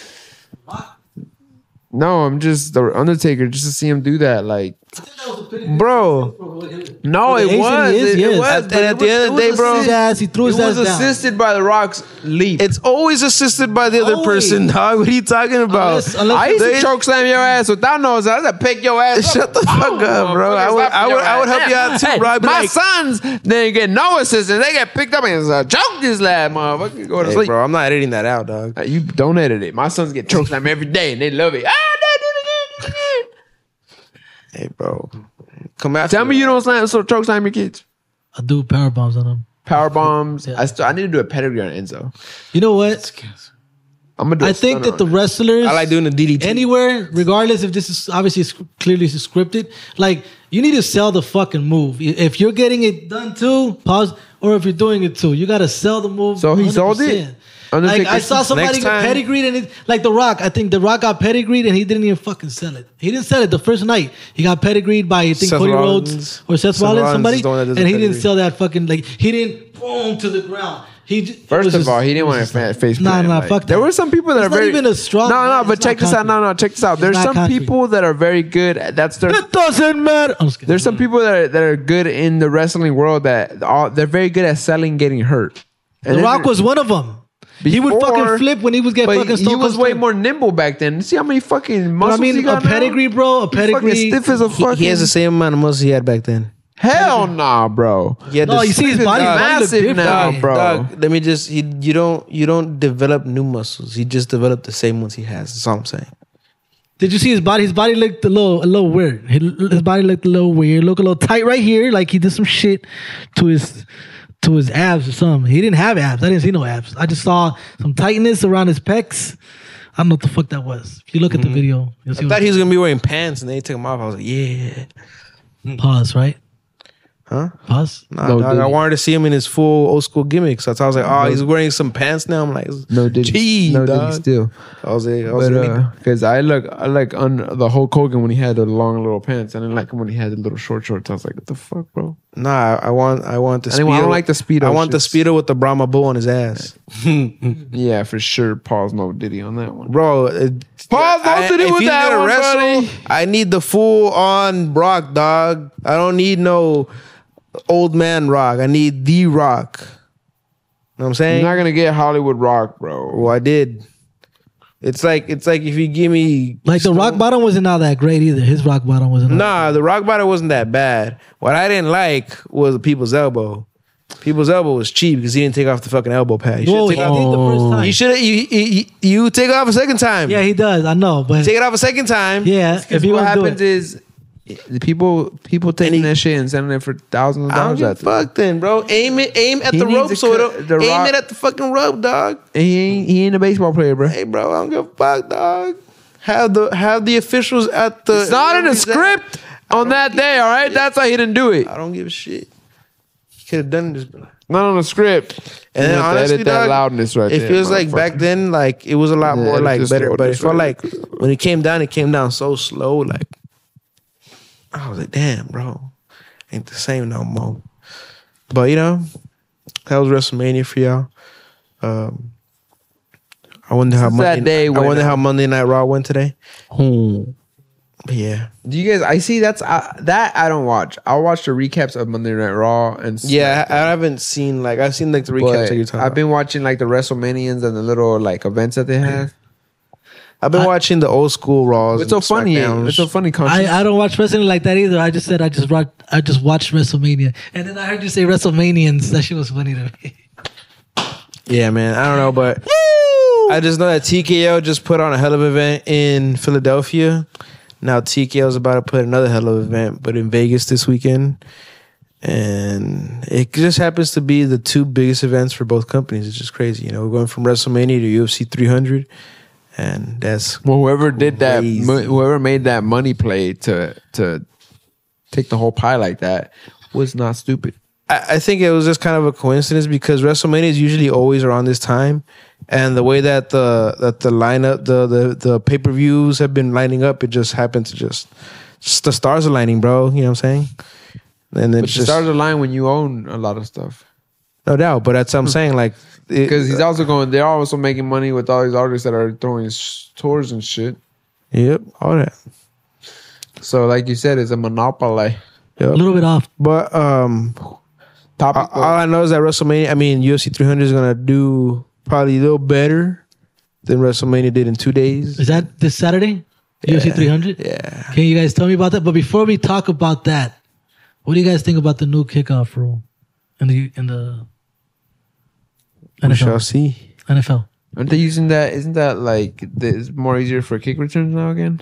No, I'm just the Undertaker. Just to see him do that, like, bro. no, it Asian was, he is, it, yes. it was. At- but and it at the was- end of it the was day, bro, his ass, he threw his it ass was down. assisted by the Rock's leap. It's always assisted by the other Always. person, dog. What are you talking about? Unless- unless- I used They- to choke slam your ass without nose. I was to pick your ass. Shut the fuck up, bro. I would, I would, I would help you out too, Hey, bro. I'd be my like, sons, they get no assistance. They get picked up and uh, choke this lad, motherfucker. Go to hey, sleep. bro, I'm not editing that out, dog. Uh, You don't edit it. My sons get choke slam every day and they love it. Ah, they do it again. Hey, bro, come after Tell me you don't slam, so choke slam your kids. I do power bombs on him. Power bombs. Yeah. I, st- I need to do a pedigree on Enzo. You know what? I'm gonna do. I a think stunner that the on it. wrestlers I like doing the D D T. anywhere, regardless if this is obviously s- clearly scripted, like you need to sell the fucking move. If you're getting it done too, pause, or if you're doing it too, you gotta sell the move. So he sold it? one hundred percent. Like Undertaker- I saw somebody Next get time- pedigreed and it, like The Rock. I think The Rock got pedigreed and he didn't even fucking sell it. He didn't sell it the first night. He got pedigreed by I think Seth Cody Rollins. Rhodes or Seth, Seth Rollins, Rollins somebody, is the one that does and the he didn't pedigree. sell that fucking like he didn't boom to the ground. He j- it First was of just- all, he didn't it was want just to like- face Nah, plant, nah, like- fuck There that. were some people that It's are not very even a strong No, no, man. but It's check not this out. No, concrete. no, check this out. There's not some concrete. people that are very good. at- That's their. It doesn't matter. I'm just kidding. There's some people that are, that are good in the wrestling world that all, they're very good at selling getting hurt. And The then Rock there- was one of them. He would Before- fucking flip when he was getting But fucking he Stone was Cold way Stone. more nimble back then. See how many fucking But muscles I mean, he a got now? pedigree, bro. A He fucking pedigree. stiff as a He, fucking. he has the same amount of muscle he had back then. Hell nah, bro. He had No, the- you see his He's body. his body look massive different. now, bro. Dog, let me just. He, you don't. You don't develop new muscles. He just developed the same ones he has. That's all I'm saying. Did you see his body? His body looked a little, a little weird. He- His body looked a little weird. Looked a little tight right here, like he did some shit to his, to his abs or something. He didn't have abs. I didn't see no abs. I just saw some tightness around his pecs. I don't know what the fuck that was. If you look at the video, you'll see. I What thought he was gonna be wearing pants, and then he took them off. I was like, yeah, Pause. Right. huh? Pause. Nah, No, dog, did I he? wanted to see him in his full old school gimmicks. So I was like, oh, No. he's wearing some pants now. I'm like, No, did gee, no, dog. did still. I was like, I was But like, because I look, I like on the Hulk Hogan when he had the long little pants. I didn't like him when he had the little short shorts. I was like, what the fuck, bro? nah, I want, I want the. Anyway, I Speedo- don't like the Speedo I want the shits. speedo with the Brahma bull on his ass, Yeah, for sure. Pause. No Diddy on that one. bro. It, Pause, no I- Diddy if with he's that gonna one, wrestle, buddy. I need the full on Brock, dog. I don't need no old man Rock. I need the Rock. You know what I'm saying? You're not gonna get Hollywood Rock, bro. Well, I did. It's like it's like if you give me Like the rock bottom wasn't all that great either. His rock bottom wasn't. all- Nah, the rock bottom wasn't that bad. What I didn't like was the people's elbow. People's elbow was cheap because he didn't take off the fucking elbow pad. You Whoa, should he take did off. the first time. You should you, you you take it off a second time. Yeah, he does. I know, but Take it off a second time. yeah, if Because you what want to do happens it, is the people people taking he- that shit and sending it for thousands of I don't dollars give a at them. fuck then, bro. Aim it, aim at He the needs rope, to so cut it'll the aim rock- it at the fucking rope, dog. And he ain't he ain't a baseball player, bro. Hey, bro, I don't give a fuck, dog. Have the have the officials at the. It's not in the wherever he's at. script on that day, all right? That's why he didn't do it. I don't give a shit. He could have done this. Not on the script. And You then have to honestly, edit that dog, loudness right it there, feels like back motherfucker. then, like it was a lot Yeah, more edit like this better. right, But it this felt right. like when it came down, it came down so slow. Like I was like, damn, bro, ain't the same no more. But you know, that was WrestleMania for y'all. Um, I wonder how Since that Monday. day I when, wonder uh, how Monday Night Raw went today. Hmm. But yeah, Do you guys? I see. That's uh, that I don't watch. I'll watch the recaps of Monday Night Raw and yeah. I, I haven't seen like I've seen like the recaps But that you're talking I've about. been watching like the WrestleManians and the little like events that they have. I've been watching the old school Raws. It's so and funny. SmackDowns. It's so funny. Content. I, I don't watch wrestling like that either. I just said I just watch, I just watched WrestleMania, and then I heard you say WrestleManians. That shit was funny to me. Yeah, man. I don't know, but I just know that T K O just put on a hell of an event in Philadelphia. Now T K O is about to put another hell of an event, but in Vegas this weekend. And it just happens to be the two biggest events for both companies. It's just crazy. You know, we're going from WrestleMania to U F C three hundred. And that's Well, whoever did that, crazy. mo- whoever made that money play to to take the whole pie like that was not stupid. I I think it was just kind of a coincidence because WrestleMania is usually always around this time, and the way that the that the lineup, the the the pay per views have been lining up, it just happened to just, just the stars are lining, bro. You know what I'm saying? And then But the just stars align when you own a lot of stuff. no doubt, but that's what I'm saying. Like it- Because he's also going, they're also making money with all these artists that are throwing sh- tours and shit. yep, all that. So, like you said, it's a monopoly. A Yep. little bit off. But um, Topic. all I know is that WrestleMania, I mean, U F C three hundred is gonna do probably a little better than WrestleMania did in two days. Is that this Saturday? U F C three hundred? Yeah. Can you guys tell me about that? But before we talk about that, what do you guys think about the new kickoff rule in the in the We shall N F L? see. N F L. Aren't they using that? Isn't that like, it's more easier for kick returns now again?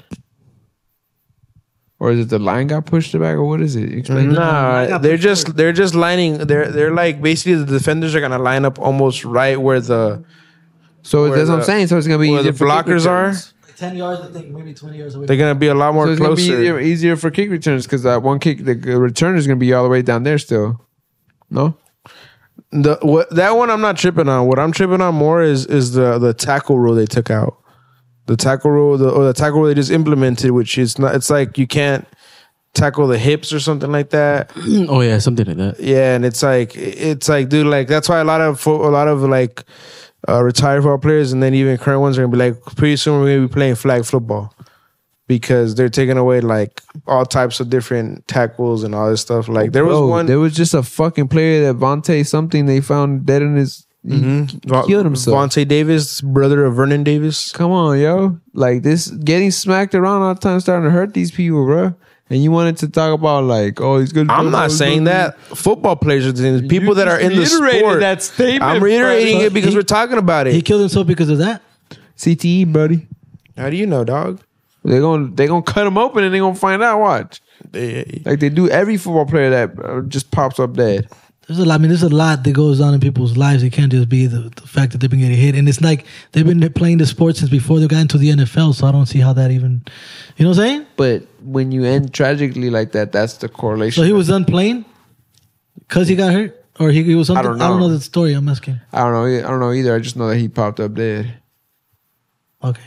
Or is it the line got pushed back, or what is it? Explain. Nah, they're just they're just lining. They're they're like basically the defenders are gonna line up almost right where the So where that's what I'm the- saying. So it's gonna be where easier the for kick blockers are. returns. Like ten yards, I think, maybe twenty yards away. They're gonna be a lot more So it's gonna be closer. easier, easier for kick returns because that one kick, the return is gonna be all the way down there still. No. The what that one I'm not tripping on. What I'm tripping on more is is the the tackle rule they took out. The tackle rule, the or the tackle rule they just implemented, which is not. It's like you can't tackle the hips or something like that. Oh yeah, something like that. Yeah, and it's like it's like, dude, like that's why a lot of fo- a lot of like uh, retired football players and then even current ones are gonna be like, pretty soon we're gonna be playing flag football because they're taking away like all types of different tackles and all this stuff. Like there was Bro, one. There was just a fucking player that Vontae something they found dead in his. He Mhm. killed himself. Vontae Davis, brother of Vernon Davis. Come on, yo! Like this, getting smacked around all the time, starting to hurt these people, bro. And you wanted to talk about like, oh, he's good. I'm not saying that. Football players are doing it. People You that are in the just reiterated sport. that statement, I'm reiterating brother. it because He- we're talking about He it. killed himself because of that. C T E, buddy. How do you know, dog? They're gonna they're gonna cut him open and they're gonna find out. Watch, They- like they do every football player that uh, just pops up dead. There's a lot. I mean, there's a lot that goes on in people's lives. It can't just be the, the fact that they've been getting hit. And it's like they've been playing the sport since before they got into the N F L. So I don't see how that even, you know what I'm saying? But when you end tragically like that, that's the correlation. So he was done playing because he got hurt, or he, he was something. I don't I don't know. know the story. I'm asking. I don't know. I don't know either. I just know that he popped up dead. Okay.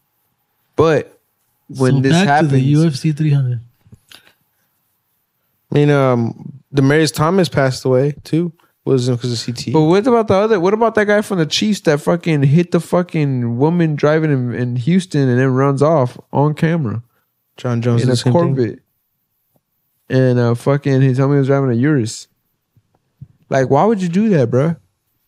But when so this back happens, to the U F C three hundred. I mean, um, Demarius Thomas passed away too. Wasn't because of C T. But what about the other? What about that guy from the Chiefs that fucking hit the fucking woman driving in, in Houston and then runs off on camera John Jones in did a the same thing. Corvette? And uh, fucking, he told me he was driving a Urus. Like, why would you do that, bro?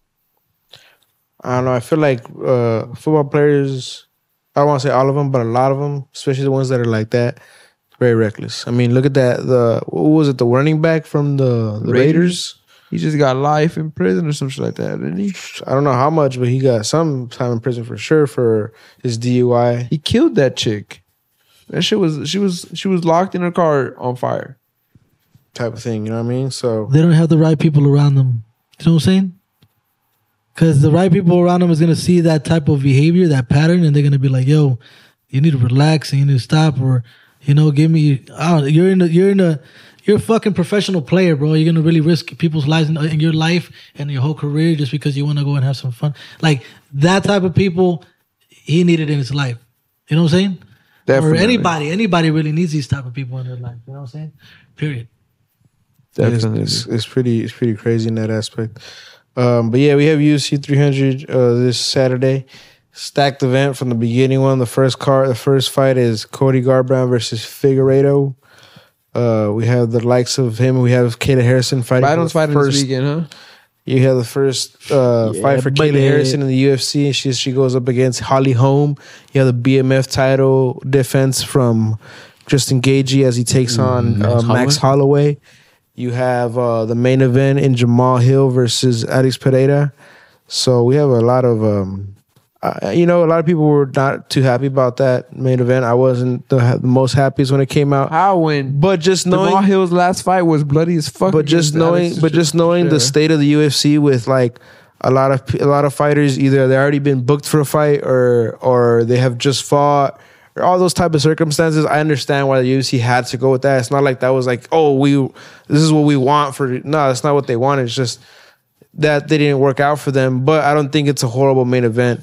I don't know. I feel like uh, football players. I don't want to say all of them, but a lot of them, especially the ones that are like that, very reckless. I mean, look at that. The what was it? The running back from the, the Raiders. Raiders? He just got life in prison or some shit like that, didn't he? I don't know how much, but he got some time in prison for sure for his D U I. He killed that chick. That shit was she was she was locked in her car on fire. Type of thing, you know what I mean? So They don't have the right people around them. You know what I'm saying? Because the right people around them is gonna see that type of behavior, that pattern, and they're gonna be like, "Yo, you need to relax and you need to stop," or you know, give me. Oh, you're in the you're in the you're a fucking professional player, bro. You're gonna really risk people's lives in, in your life and your whole career just because you want to go and have some fun. Like that type of people, he needed in his life. You know what I'm saying? Definitely. Or anybody, anybody really needs these type of people in their life. You know what I'm saying? Period. Definitely. It's, it's, it's pretty it's pretty crazy in that aspect. Um, but yeah, we have U F C three hundred uh, this Saturday. stacked event from the beginning. One, the first card, the first fight is Cody Garbrandt versus Figueiredo. Uh, we have the likes of him. We have Kayla Harrison fighting. Biden's fighting first, this weekend, huh? You have the first uh, Yeah, fight for Kayla buddy. Harrison in the U F C, and she she goes up against Holly Holm. You have the B M F title defense from Justin Gaethje as he takes on Max uh, Max Holloway. You have uh, the main event in Jamal Hill versus Alex Pereira. So we have a lot of, um, uh, you know, a lot of people were not too happy about that main event. I wasn't the, the most happiest when it came out. How when But just Jamal knowing, Hill's last fight was bloody as fuck. but just against knowing, Alex but just knowing the Teixeira. state of the U F C with like a lot of a lot of fighters, either they already been booked for a fight or or they have just fought. Or all those type of circumstances, I understand why the U F C had to go with that. It's not like that was like, oh, we this is what we want for. No, that's not what they wanted. It's just that they didn't work out for them. But I don't think it's a horrible main event.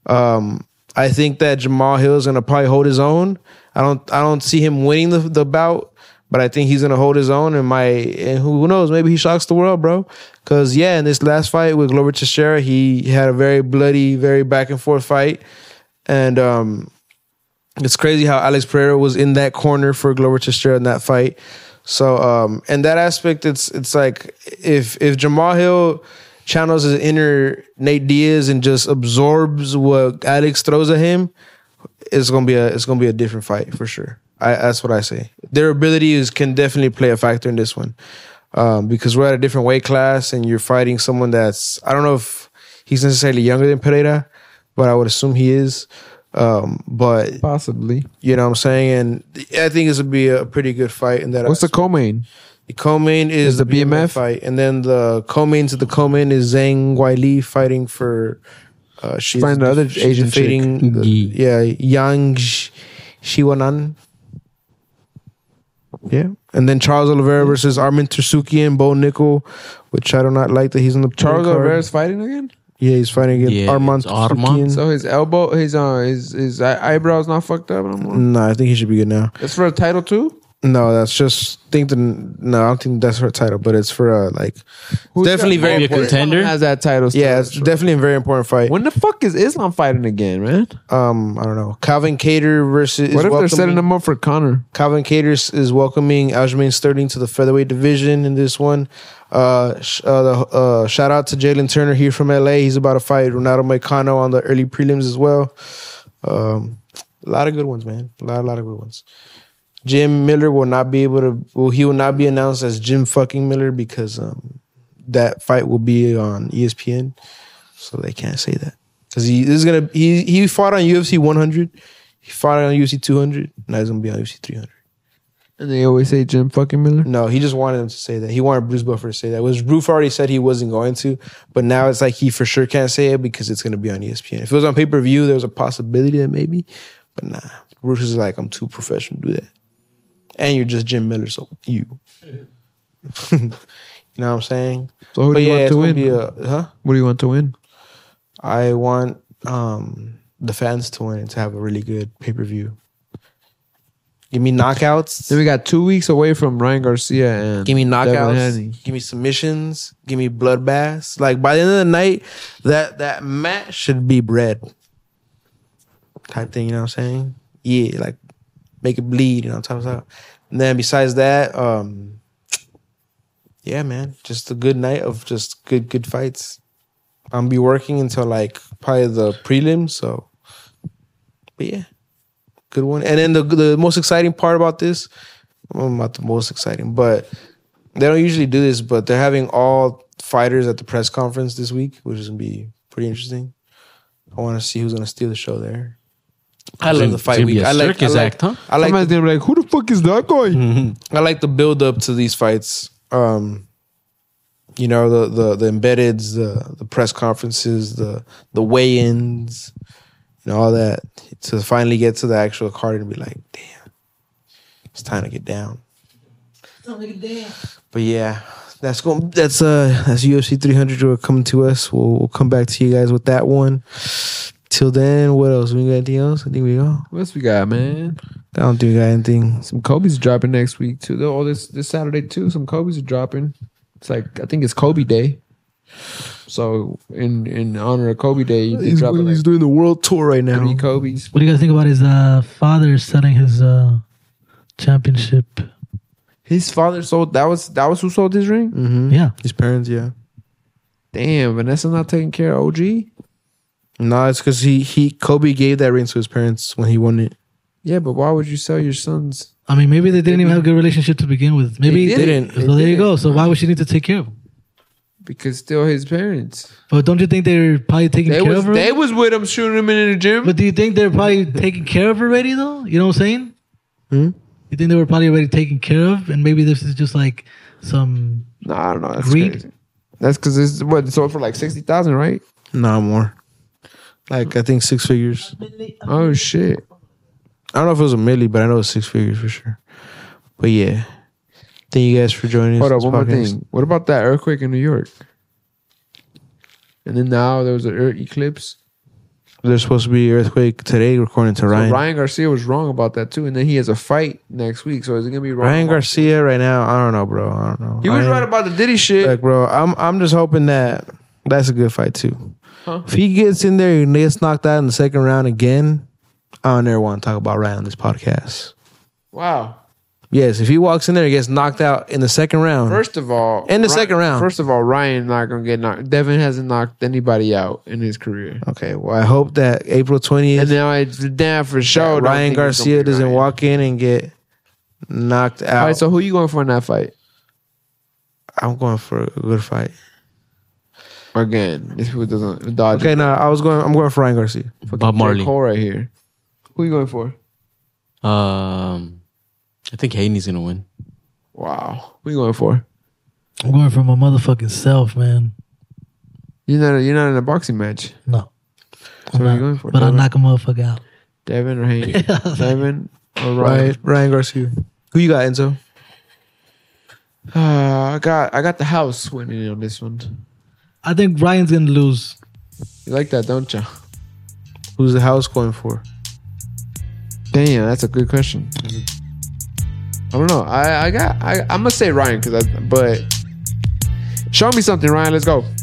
Um, I think that Jamal Hill is gonna probably hold his own. I don't I don't see him winning the, the bout, but I think he's gonna hold his own. And my and who knows, maybe he shocks the world, bro. Because yeah, in this last fight with Glover Teixeira, he had a very bloody, very back and forth fight, and um. It's crazy how Alex Pereira was in that corner for Glover Teixeira in that fight. So, um, in that aspect, it's it's like if if Jamal Hill channels his inner Nate Diaz and just absorbs what Alex throws at him, it's gonna be a it's gonna be a different fight for sure. I, that's what I say. Their ability is can definitely play a factor in this one, um, because we're at a different weight class and you're fighting someone that's I don't know if he's necessarily younger than Pereira, but I would assume he is. Um, but possibly, you know what I'm saying? And I think this would be a pretty good fight in that. What's the aspect. co-main? The co-main is, Is the the B M F B M F fight. And then the co-main to the co-main is Zhang Weili fighting for, uh, she's, Find the other she's Asian defeating the- Yi. yeah, Yang Sh- Shiwanan. Yeah. And then Charles Oliveira versus Armin Tersukian, Bo Nickel, which I do not like that he's on the Charles card. Oliveira's fighting again. Yeah, he's fighting against Yeah, Armand it's Armand. Tersukian. So his elbow, his uh, his his eye- eyebrows not fucked up no more. No, I think he should be good now. It's for a title too. No, that's just think the no. I don't think that's her title, but it's for uh, like Who's definitely got- very Maybe a important. contender? Has that title? still. Yeah, it's definitely a very important fight. When the fuck is Islam fighting again, man? Um, I don't know. Calvin Cater versus. What is if they're setting welcoming- him up for Connor? Calvin Cater is welcoming Aljamain Sterling to the featherweight division in this one. Uh, sh- uh, the, uh, shout out to Jalen Turner here from L A. He's about to fight Ronaldo Moicano on the early prelims as well. Um, a lot of good ones, man. A lot, a lot of good ones. Jim Miller will not be able to. Well, he will not be announced as Jim fucking Miller because um, that fight will be on E S P N, so they can't say that because he this is gonna. He he fought on U F C one hundred. He fought on U F C two hundred. Now he's gonna be on U F C three hundred. And they always say Jim fucking Miller. No, he just wanted him to say that. He wanted Bruce Buffer to say that. Was Bruce already said he wasn't going to, but now it's like he for sure can't say it because it's gonna be on E S P N. If it was on pay per view, there was a possibility that maybe, but nah. Bruce is like, I'm too professional to do that. And you're just Jim Miller, so you. You know what I'm saying? So who But do you yeah, want it's to gonna win? be a, huh? What do you want to win? I want um, the fans to win and to have a really good pay per view. Give me knockouts. Then we got two weeks away from Ryan Garcia and Give me Devin knockouts. Haney. Give me submissions. Give me bloodbaths. Like by the end of the night, that that match should be bread. Type thing, you know what I'm saying? Yeah, like make it bleed, you know what I'm talking about? And then besides that, um, yeah, man, just a good night of just good, good fights. I'm gonna be working until like probably the prelims, so but yeah. Good one. And then the the most exciting part about this, well, not the most exciting, but they don't usually do this, but they're having all fighters at the press conference this week, which is gonna be pretty interesting. I want to see who's gonna steal the show there. I love the fight It's gonna week. be a I like, I circus like, act, huh? I like, Somebody's the, gonna be like, who the fuck is that guy? I like the build up to these fights. Um, you know, the the the embeddeds, the the press conferences, the the weigh-ins, and all that, to finally get to the actual card and be like, damn, it's time to get down. But yeah, that's going. That's uh, that's U F C three hundred coming to us. We'll, we'll come back to you guys with that one. Till then, what else? We got anything else? I think we go. What else we got, man? I don't think we got anything. Some Kobe's dropping next week too. Oh, this this Saturday too. Some Kobe's are dropping. It's like I think it's Kobe Day. So in in honor of Kobe Day, you He's, drop it he's like doing the world tour right now. three Kobe's. What do you guys think about his uh, father selling his uh, championship? His father sold. That was that was who sold his ring. Mm-hmm. Yeah. His parents, yeah. Damn, Vanessa not taking care of O G. No, it's because he, he Kobe gave that ring to his parents when he won it. Yeah, but why would you sell your sons? I mean, maybe they didn't even have a good relationship to begin with. Maybe They didn't. So They there you didn't. go. So why would she need to take care of him? Because still his parents. But don't you think they're probably taking They care was of her? they was with him shooting him in the gym. But do you think they're probably taking care of her already, though? You know what I'm saying? Hmm? You think they were probably already taken care of, and maybe this is just like some. No, I don't know. That's Greed? crazy. That's because it's what it sold for like sixty thousand, right? Nah, more. Like, I think six figures. Oh shit! I don't know if it was a milli, but I know it's six figures for sure. But yeah. Thank you guys for joining Hold us. up, one more thing. What about that earthquake in New York? And then now there was an earth eclipse. There's supposed to be an earthquake today, according to So Ryan. Ryan Garcia was wrong about that too, and then he has a fight next week. So is it gonna be wrong? Ryan about- Garcia right now, I don't know, bro. I don't know. He was Ryan- right about the Diddy shit. Like, bro, I'm I'm just hoping that that's a good fight too. Huh? If he gets in there and gets knocked out in the second round again, I don't ever want to talk about Ryan on this podcast. Wow. Yes, if he walks in there and gets knocked out in the second round, First of all, In the Ryan- second round. First of all, Ryan not gonna get knocked. Devin hasn't knocked anybody out in his career. okay. Well, I hope that April And twentieth, now it's damn for sure. don't Ryan think it's gonna Garcia be doesn't Ryan. walk in and get knocked out. All right, so who you going for in that fight? I'm going for a good fight. Again, this people doesn't dodge. Okay, no, I was going. I'm going for Ryan Garcia. Bob Marley. Cole right here. Who you going for? Um, I think Haney's gonna win. Wow. Who you going for? I'm going for my motherfucking self, man. You're not. You're not in a boxing match. No. So I'm who not, you going for? but I'll Devin? knock a motherfucker out. Devin or Haney? Devin or Ryan? Ryan Ryan Garcia. Who you got, Enzo? Uh, I got. I got the house winning on this one. I think Ryan's gonna lose. You like that, don't you? Who's the house going for? Damn, that's a good question. I don't know. I, I got. I, I'm gonna say Ryan because I. But show me something, Ryan. Let's go.